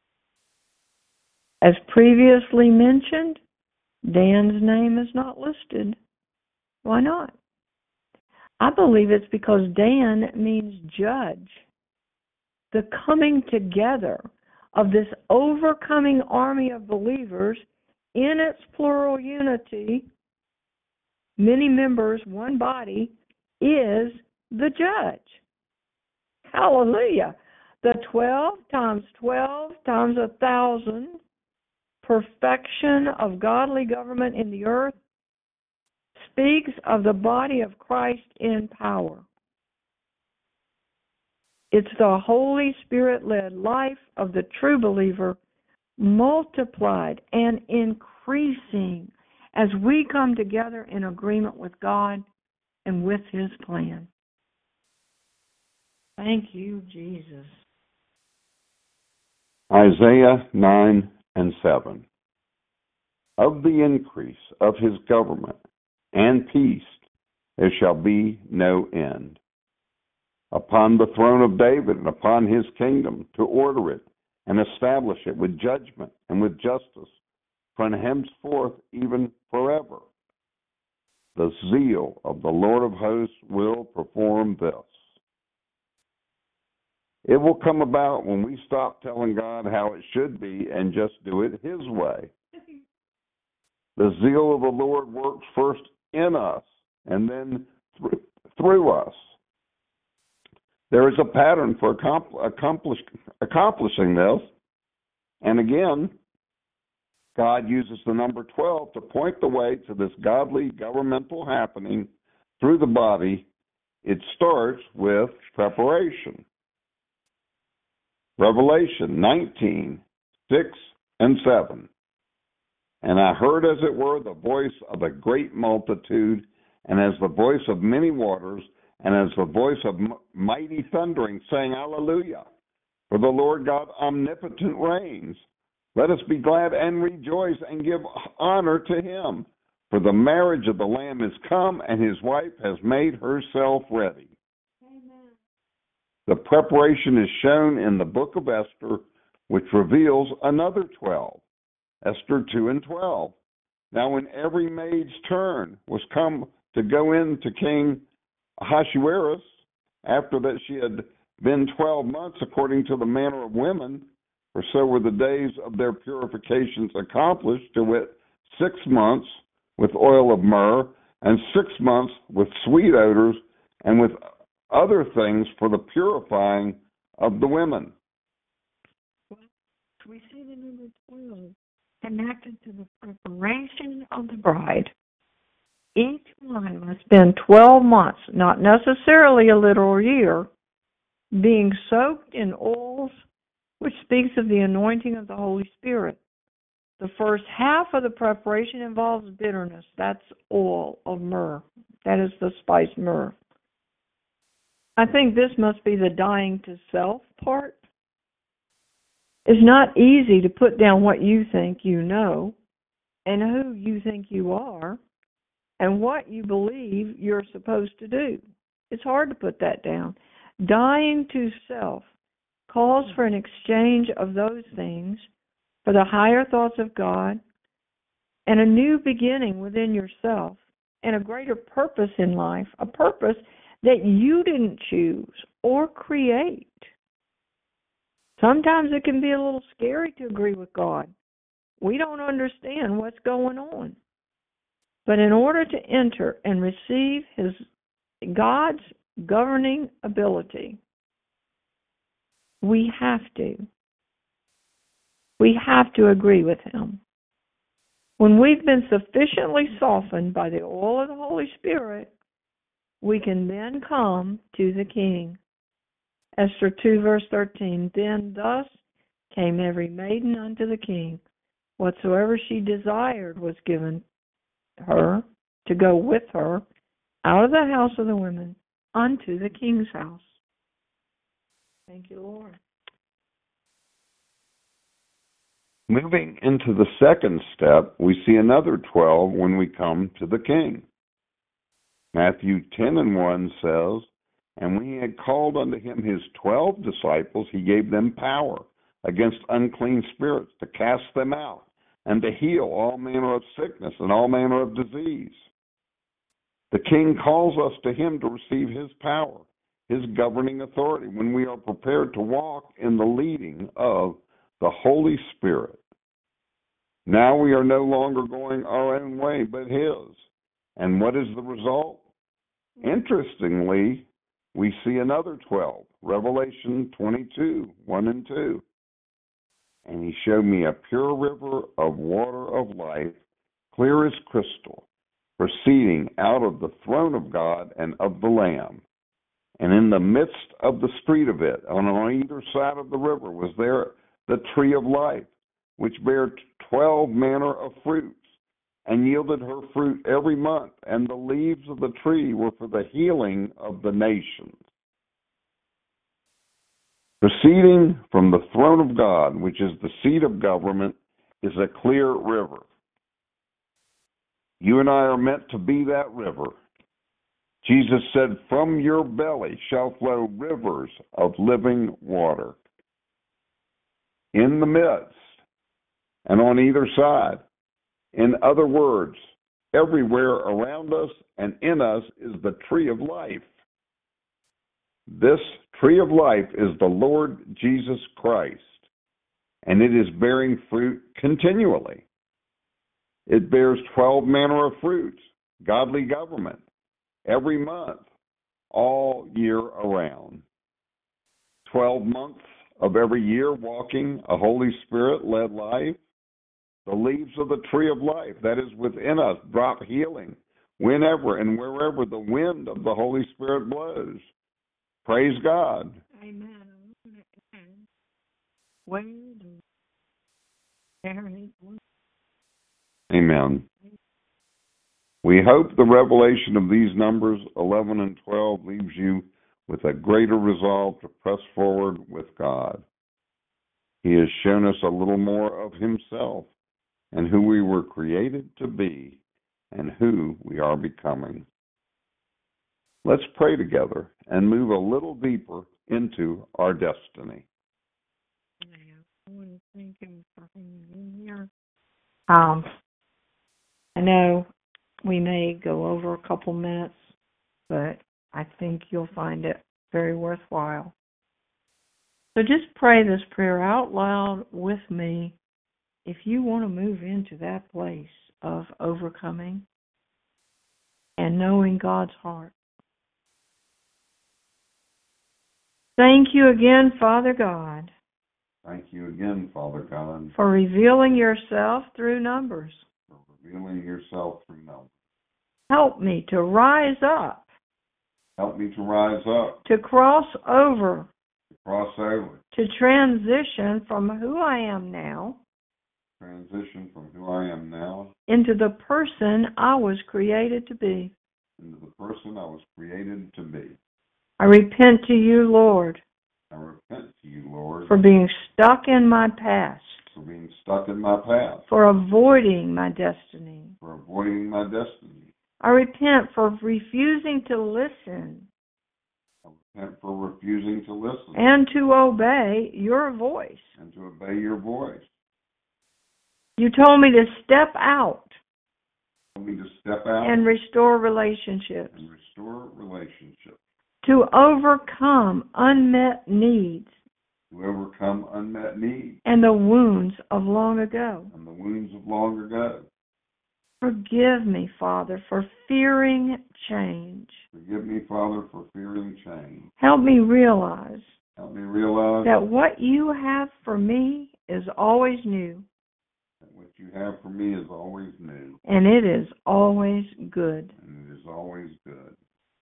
As previously mentioned, Dan's name is not listed. Why not? I believe it's because Dan means judge. The coming together of this overcoming army of believers in its plural unity, many members, one body, is the judge. Hallelujah. The 12 times 1,000, perfection of godly government in the earth, speaks of the body of Christ in power. It's the Holy Spirit-led life of the true believer, multiplied and increasing as we come together in agreement with God and with his plan. Thank you, Jesus. Isaiah 9 and 7. Of the increase of his government and peace there shall be no end. Upon the throne of David and upon his kingdom, to order it and establish it with judgment and with justice, from henceforth even forever. The zeal of the Lord of hosts will perform this. It will come about when we stop telling God how it should be and just do it his way. The zeal of the Lord works first in us and then through us. There is a pattern for accomplishing this. And again, God uses the number 12 to point the way to this godly governmental happening through the body. It starts with preparation. Revelation 19, 6 and 7. And I heard, as it were, the voice of a great multitude, and as the voice of many waters, and as the voice of mighty thundering, saying, Hallelujah! For the Lord God omnipotent reigns. Let us be glad and rejoice and give honor to him. For the marriage of the Lamb is come, and his wife has made herself ready. Amen. The preparation is shown in the book of Esther, which reveals another 12. Esther 2 and 12. Now when every maid's turn was come to go in to King Ahasuerus, after that she had been 12 months according to the manner of women, for so were the days of their purifications accomplished, to wit, 6 months with oil of myrrh, and 6 months with sweet odors, and with other things for the purifying of the women. We see the number 12 connected to the preparation of the bride. Each one must spend 12 months, not necessarily a literal year, being soaked in oils, which speaks of the anointing of the Holy Spirit. The first half of the preparation involves bitterness. That's oil of myrrh. That is the spice myrrh. I think this must be the dying to self part. It's not easy to put down what you think you know and who you think you are and what you believe you're supposed to do. It's hard to put that down. Dying to self calls for an exchange of those things for the higher thoughts of God and a new beginning within yourself and a greater purpose in life, a purpose that you didn't choose or create. Sometimes it can be a little scary to agree with God. We don't understand what's going on. But in order to enter and receive God's governing ability, we have to agree with him. When we've been sufficiently softened by the oil of the Holy Spirit, we can then come to the King. Esther 2, verse 13, then thus came every maiden unto the king. Whatsoever she desired was given her to go with her out of the house of the women unto the king's house. Thank you, Lord. Moving into the second step, we see another 12 when we come to the king. Matthew 10 and 1 says, and when he had called unto him his 12 disciples, he gave them power against unclean spirits to cast them out and to heal all manner of sickness and all manner of disease. The king calls us to him to receive his power, his governing authority, when we are prepared to walk in the leading of the Holy Spirit. Now we are no longer going our own way, but his. And what is the result? Interestingly, we see another 12, Revelation 22, 1 and 2. And he showed me a pure river of water of life, clear as crystal, proceeding out of the throne of God and of the Lamb. And in the midst of the street of it, on either side of the river, was there the tree of life, which bare 12 manner of fruits, and yielded her fruit every month, and the leaves of the tree were for the healing of the nations. Proceeding from the throne of God, which is the seat of government, is a clear river. You and I are meant to be that river. Jesus said, from your belly shall flow rivers of living water. In the midst and on either side. In other words, everywhere around us and in us is the tree of life. This tree of life is the Lord Jesus Christ, and it is bearing fruit continually. It bears 12 manner of fruits, godly government, every month, all year around. 12 months of every year walking a Holy Spirit-led life. The leaves of the tree of life that is within us drop healing whenever and wherever the wind of the Holy Spirit blows. Praise God. Amen. Amen. We hope the revelation of these numbers 11 and 12 leaves you with a greater resolve to press forward with God. He has shown us a little more of himself and who we were created to be and who we are becoming. Let's pray together and move a little deeper into our destiny. I want to thank him for hanging in here. I know we may go over a couple minutes, but I think you'll find it very worthwhile. So just pray this prayer out loud with me if you want to move into that place of overcoming and knowing God's heart. Thank you again, Father God. Thank you again, Father God, for revealing yourself through numbers. for revealing yourself through numbers. Help me to rise up, Help me to rise up, to cross over, to cross over, to transition from who I am now transition from who I am now into the person I was created to be. into the person I was created to be. I repent to you, Lord, I repent to you, Lord, for being stuck in my past, for being stuck in my past, for avoiding my destiny. for avoiding my destiny. I repent for refusing to listen I repent for refusing to listen and to obey your voice. and to obey your voice. You told me to step out Help me to step out and restore relationships, and restore relationships, to overcome unmet needs to overcome unmet needs and the wounds of long ago. and the wounds of long ago. Forgive me, Father, for fearing change. Forgive me, Father, for fearing change. Help me realize Help me realize that what you have for me is always new, that what you have for me is always new, and it is always good. and it is always good.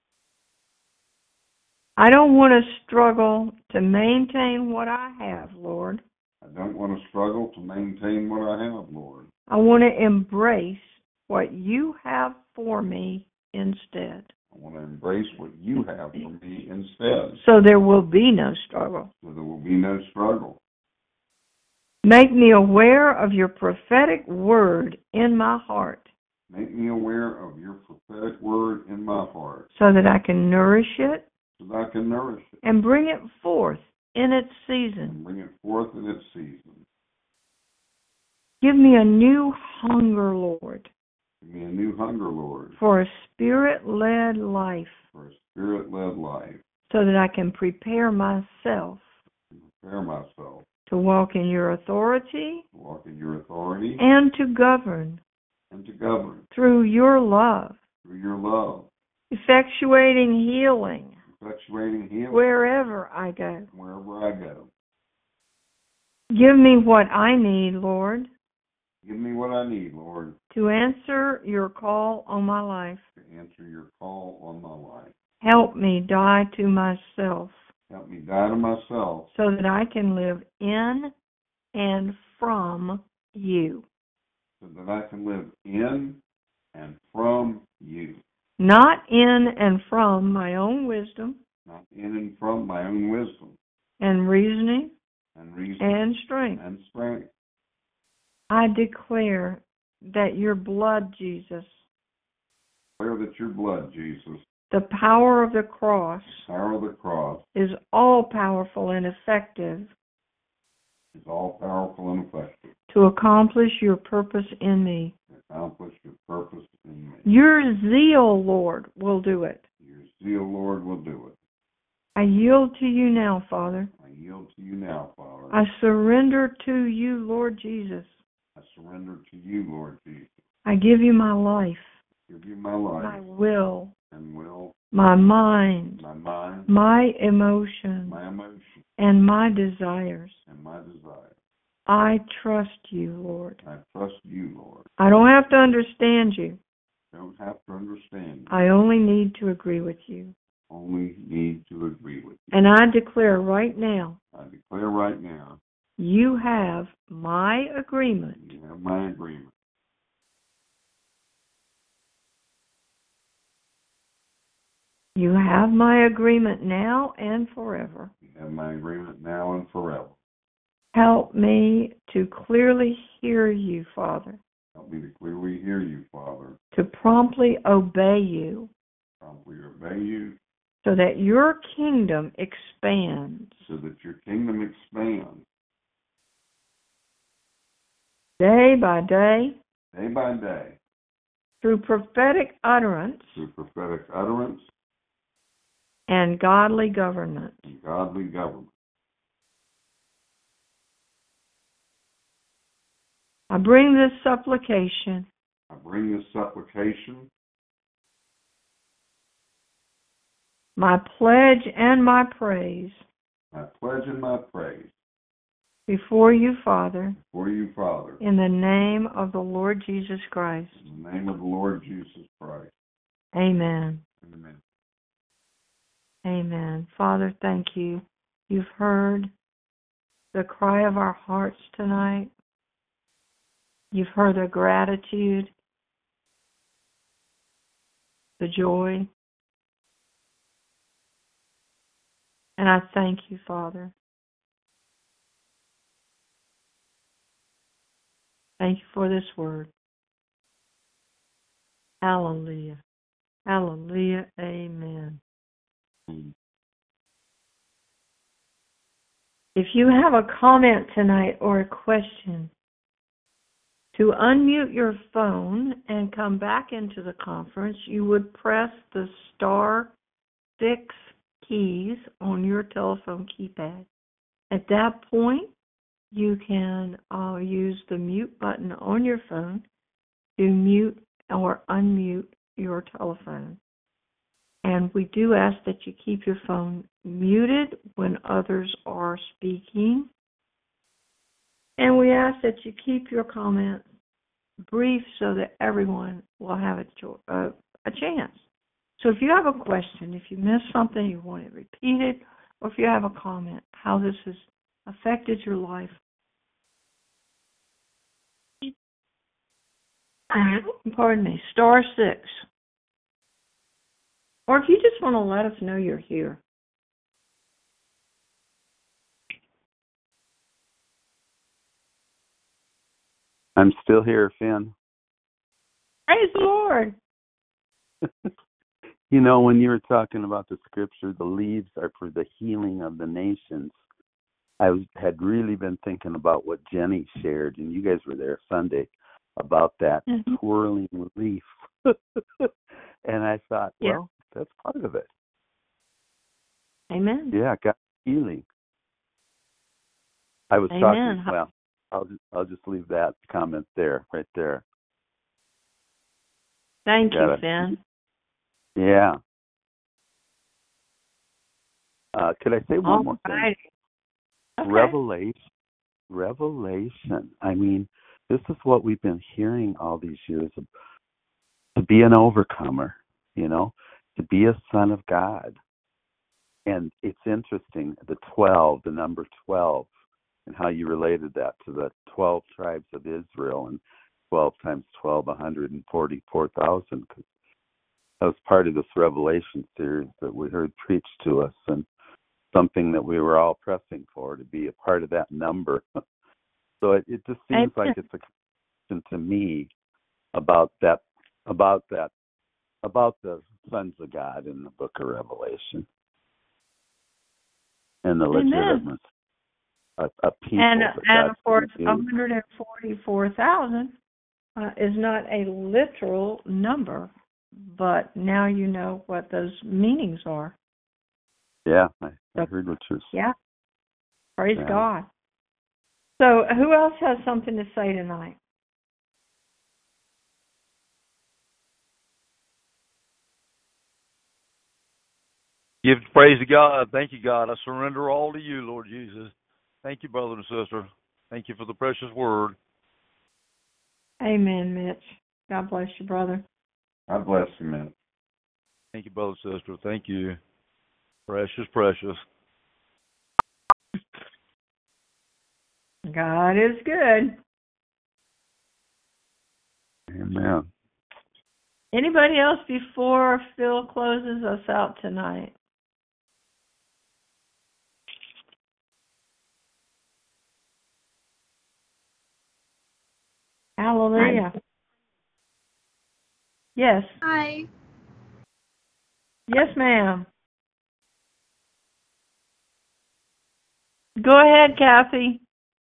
I don't want to struggle to maintain what I have, Lord. I don't want to struggle to maintain what I have, Lord. I want to embrace what you have for me instead. I want to embrace what you have for me instead, So there will be no struggle. so there will be no struggle. Make me aware of your prophetic word in my heart Make me aware of your prophetic word in my heart, so that I can nourish it so that I can nourish it and bring it forth in its season. and bring it forth in its season. Give me a new hunger, Lord, Give me a new hunger, Lord, for a spirit-led life for a spirit-led life, so that I can prepare myself to prepare myself to walk in your authority to walk in your authority and to govern and to govern through your love, through your love, effectuating healing effectuating healing wherever I go. wherever I go. Give me what I need, Lord, Give me what I need, Lord, to answer your call on my life. to answer your call on my life. Help me die to myself Help me die to myself so that I can live in and from you. so that I can live in and from you, Not in and from my own wisdom not in and from my own wisdom and reasoning and reason and strength. and strength. I declare that your blood, Jesus, Declare that your blood, Jesus, the power of the cross, the power of the cross, is all powerful and effective is all powerful and effective to accomplish your purpose in me. to accomplish your purpose in me. Your zeal, Lord, will do it. Your zeal, Lord, will do it. I yield to you now, Father. I yield to you now, Father. I surrender to you, Lord Jesus. I surrender to you, Lord Jesus. I give you my life, Give you my my life will, and will, my mind, my mind, my emotions, my emotions, and my desires. and my desires. I trust you, Lord. I trust you, Lord. I don't have to understand you. I don't have to understand you. I only need to agree with you. Only need to agree with you. And I declare right now, I declare right now, you have my agreement. you have my agreement. You have my agreement now and forever. You have my agreement now and forever. Help me to clearly hear you, Father, Help me to clearly hear you, Father. to promptly obey you, Promptly obey you, so that your kingdom expands so that your kingdom expands day by day day by day through prophetic utterance through prophetic utterance and godly government. and godly government. I bring this supplication I bring this supplication, my pledge and my praise my pledge and my praise before you, Father, for you, Father, in the name of the Lord Jesus Christ. in the name of the Lord Jesus Christ. Amen. Amen. Amen. Father, thank you. You've heard the cry of our hearts tonight. You've heard the gratitude, the joy. And I thank you, Father. Thank you for this word. Hallelujah. Hallelujah. Amen. If you have a comment tonight or a question, to unmute your phone and come back into the conference, you would press the *6 keys on your telephone keypad. At that point, you can use the mute button on your phone to mute or unmute your telephone. And we do ask that you keep your phone muted when others are speaking. And we ask that you keep your comments brief so that everyone will have a chance. So if you have a question, if you missed something, you want it repeated, or if you have a comment, how this has affected your life, pardon me, *6. Or if you just want to let us know you're here. I'm still here, Finn. Praise the Lord. You know, when you were talking about the scripture, the leaves are for the healing of the nations. Had really been thinking about what Jenny shared, and you guys were there Sunday, about that twirling leaf. And I thought, well, that's part of it. Amen. Yeah, God healing. I was talking. Well, I'll just leave that comment there, right there. Thank you, Finn. Yeah. Could I say one more thing? Okay. Revelation. I mean, this is what we've been hearing all these years, to be an overcomer, you know, to be a son of God. And it's interesting, the number 12, and how you related that to the 12 tribes of Israel, and 12 times 12, 144,000. Because that was part of this Revelation series that we heard preached to us, and something that we were all pressing for, to be a part of that number. So it just seems like it's a question to me about the sons of God in the book of Revelation, and the legitimacy of people. And of course, 144,000 is not a literal number, but now you know what those meanings are. Yeah, I heard what you're saying. Yeah. Praise God. So who else has something to say tonight? Give praise to God. Thank you, God. I surrender all to you, Lord Jesus. Thank you, brother and sister. Thank you for the precious word. Amen, Mitch. God bless you, brother. God bless you, man. Thank you, brother and sister. Thank you. Precious, precious. God is good. Amen. Anybody else before Phil closes us out tonight? Hallelujah. Yes. Hi. Yes, ma'am. Go ahead, Kathy.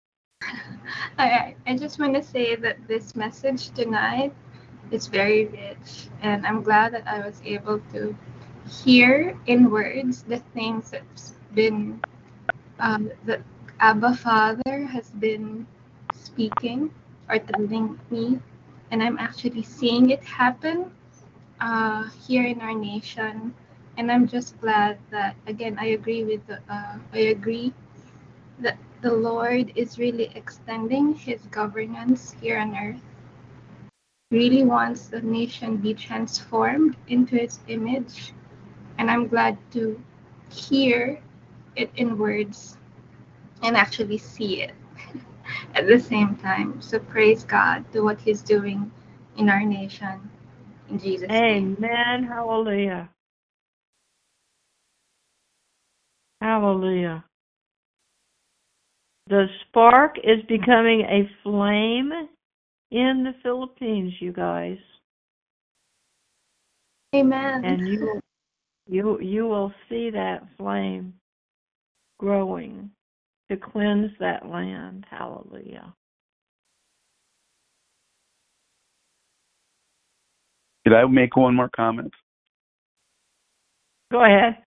I just want to say that this message tonight is very rich, and I'm glad that I was able to hear in words the things that's been that Abba Father has been speaking or telling me, and I'm actually seeing it happen here in our nation. And I'm just glad that again I agree that the Lord is really extending His governance here on earth. Really wants the nation be transformed into His image, and I'm glad to hear it in words and actually see it at the same time. So praise God to what He's doing in our nation. In Jesus' name. Amen. Hallelujah. Hallelujah. The spark is becoming a flame in the Philippines, you guys. Amen. And you will see that flame growing to cleanse that land. Hallelujah. Could I make one more comment? Go ahead.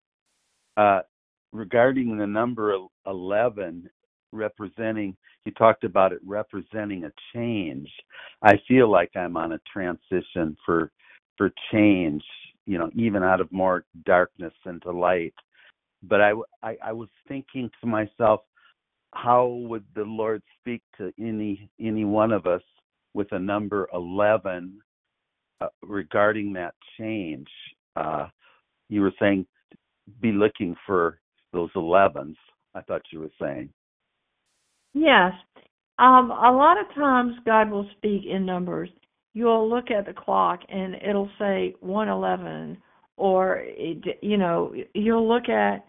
Regarding the number 11 representing, you talked about it representing a change. I feel like I'm on a transition for change, even out of more darkness into light. But I was thinking to myself, how would the Lord speak to any one of us with a number 11 regarding that change? You were saying be looking for those 11s. I thought you were saying. Yes. A lot of times God will speak in numbers. You'll look at the clock and it'll say 111, or you'll look at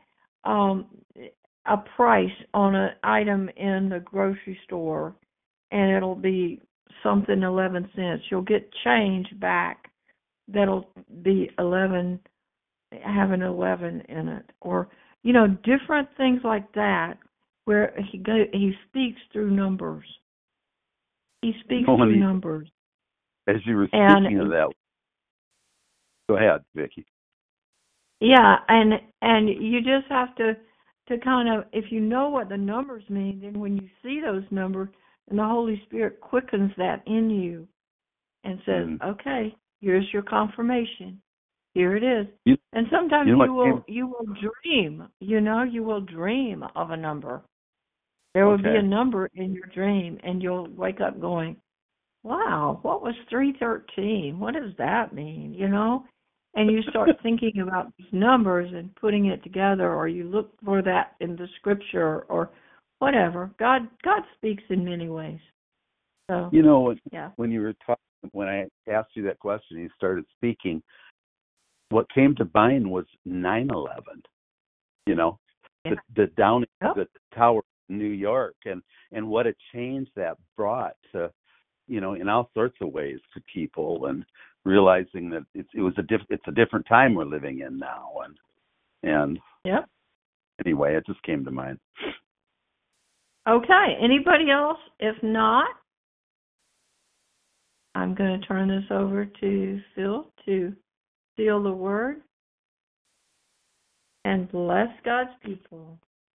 a price on an item in the grocery store, and it'll be something 11 cents. You'll get change back that'll be 11, have an 11 in it, or different things like that, where he speaks through numbers. He speaks through numbers. As you were speaking of that, go ahead, Vicki. Yeah, and you just have to kind of, if you know what the numbers mean, then when you see those numbers, and the Holy Spirit quickens that in you and says, okay, here's your confirmation. Here it is. And sometimes you will dream, you will dream of a number. There will be a number in your dream, and you'll wake up going, wow, what was 313? What does that mean, And you start thinking about these numbers and putting it together, or you look for that in the scripture or whatever. God speaks in many ways. So, when you were talking, when I asked you that question, you started speaking, what came to mind was 9/11. The downing of the tower in New York, and what a change that brought to, in all sorts of ways to people, and realizing that it's a different time we're living in now, and anyway, it just came to mind. Okay, anybody else? If not, I'm going to turn this over to Phil to seal the word and bless God's people.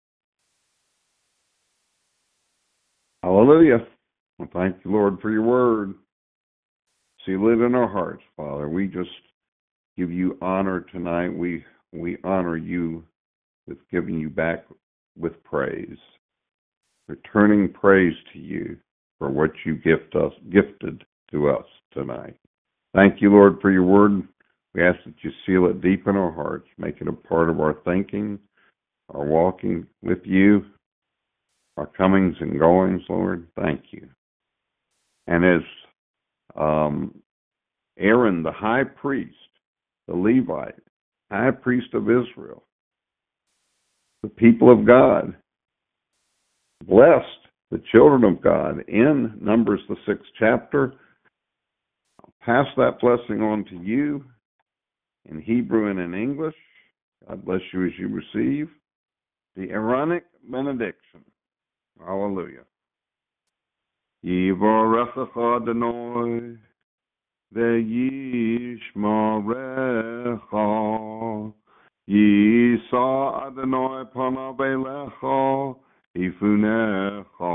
Hallelujah. Well, thank you, Lord, for your word. Seal it in our hearts, Father. We just give you honor tonight. We We honor you with giving you back with praise, returning praise to you for what you gifted to us tonight. Thank you, Lord, for your word. We ask that you seal it deep in our hearts, make it a part of our thinking, our walking with you, our comings and goings, Lord. Thank you. And as Aaron, the high priest, the Levite, high priest of Israel, the people of God, blessed the children of God in Numbers, the 6th chapter. I'll pass that blessing on to you in Hebrew and in English. God bless you as you receive the Aaronic benediction. Hallelujah. Yivarechecha Adonai ve'yishmerecha. Yisa Adonai panav elecha ifunecha.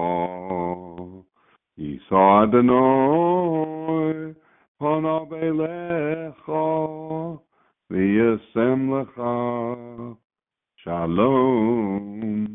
Yisa Adonai panav elecha v'yasem lecha shalom.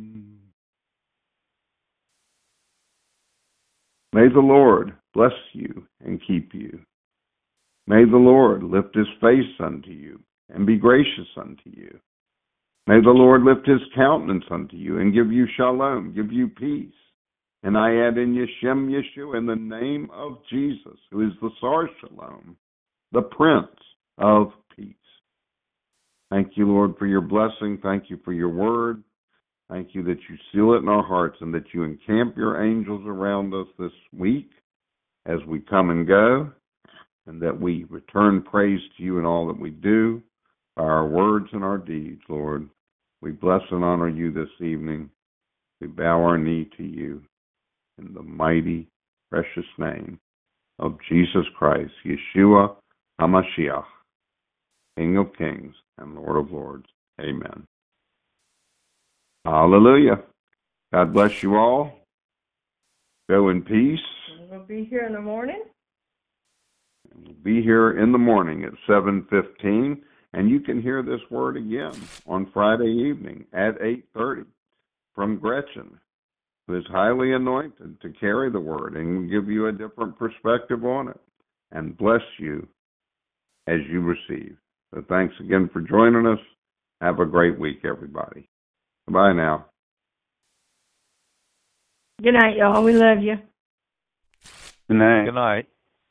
May the Lord bless you and keep you. May the Lord lift his face unto you and be gracious unto you. May the Lord lift his countenance unto you and give you shalom, give you peace. And I add in Yeshem Yeshua, in the name of Jesus, who is the Sar Shalom, the Prince of Peace. Thank you, Lord, for your blessing. Thank you for your word. Thank you that you seal it in our hearts and that you encamp your angels around us this week as we come and go, and that we return praise to you in all that we do, by our words and our deeds, Lord. We bless and honor you this evening. We bow our knee to you in the mighty, precious name of Jesus Christ, Yeshua HaMashiach, King of kings and Lord of lords. Amen. Hallelujah. God bless you all. Go in peace. We'll be here in the morning. We'll be here in the morning at 7:15, and you can hear this word again on Friday evening at 8:30 from Gretchen, who is highly anointed to carry the word and will give you a different perspective on it and bless you as you receive. So thanks again for joining us. Have a great week, everybody. Bye now. Good night, y'all. We love you. Good night. Good night.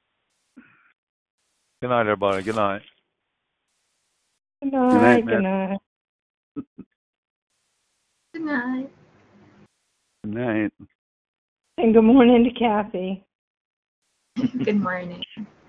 Good night, everybody. Good night. Good night, night. Matt. Good night. Good night. Good night. And good morning to Kathy. Good morning.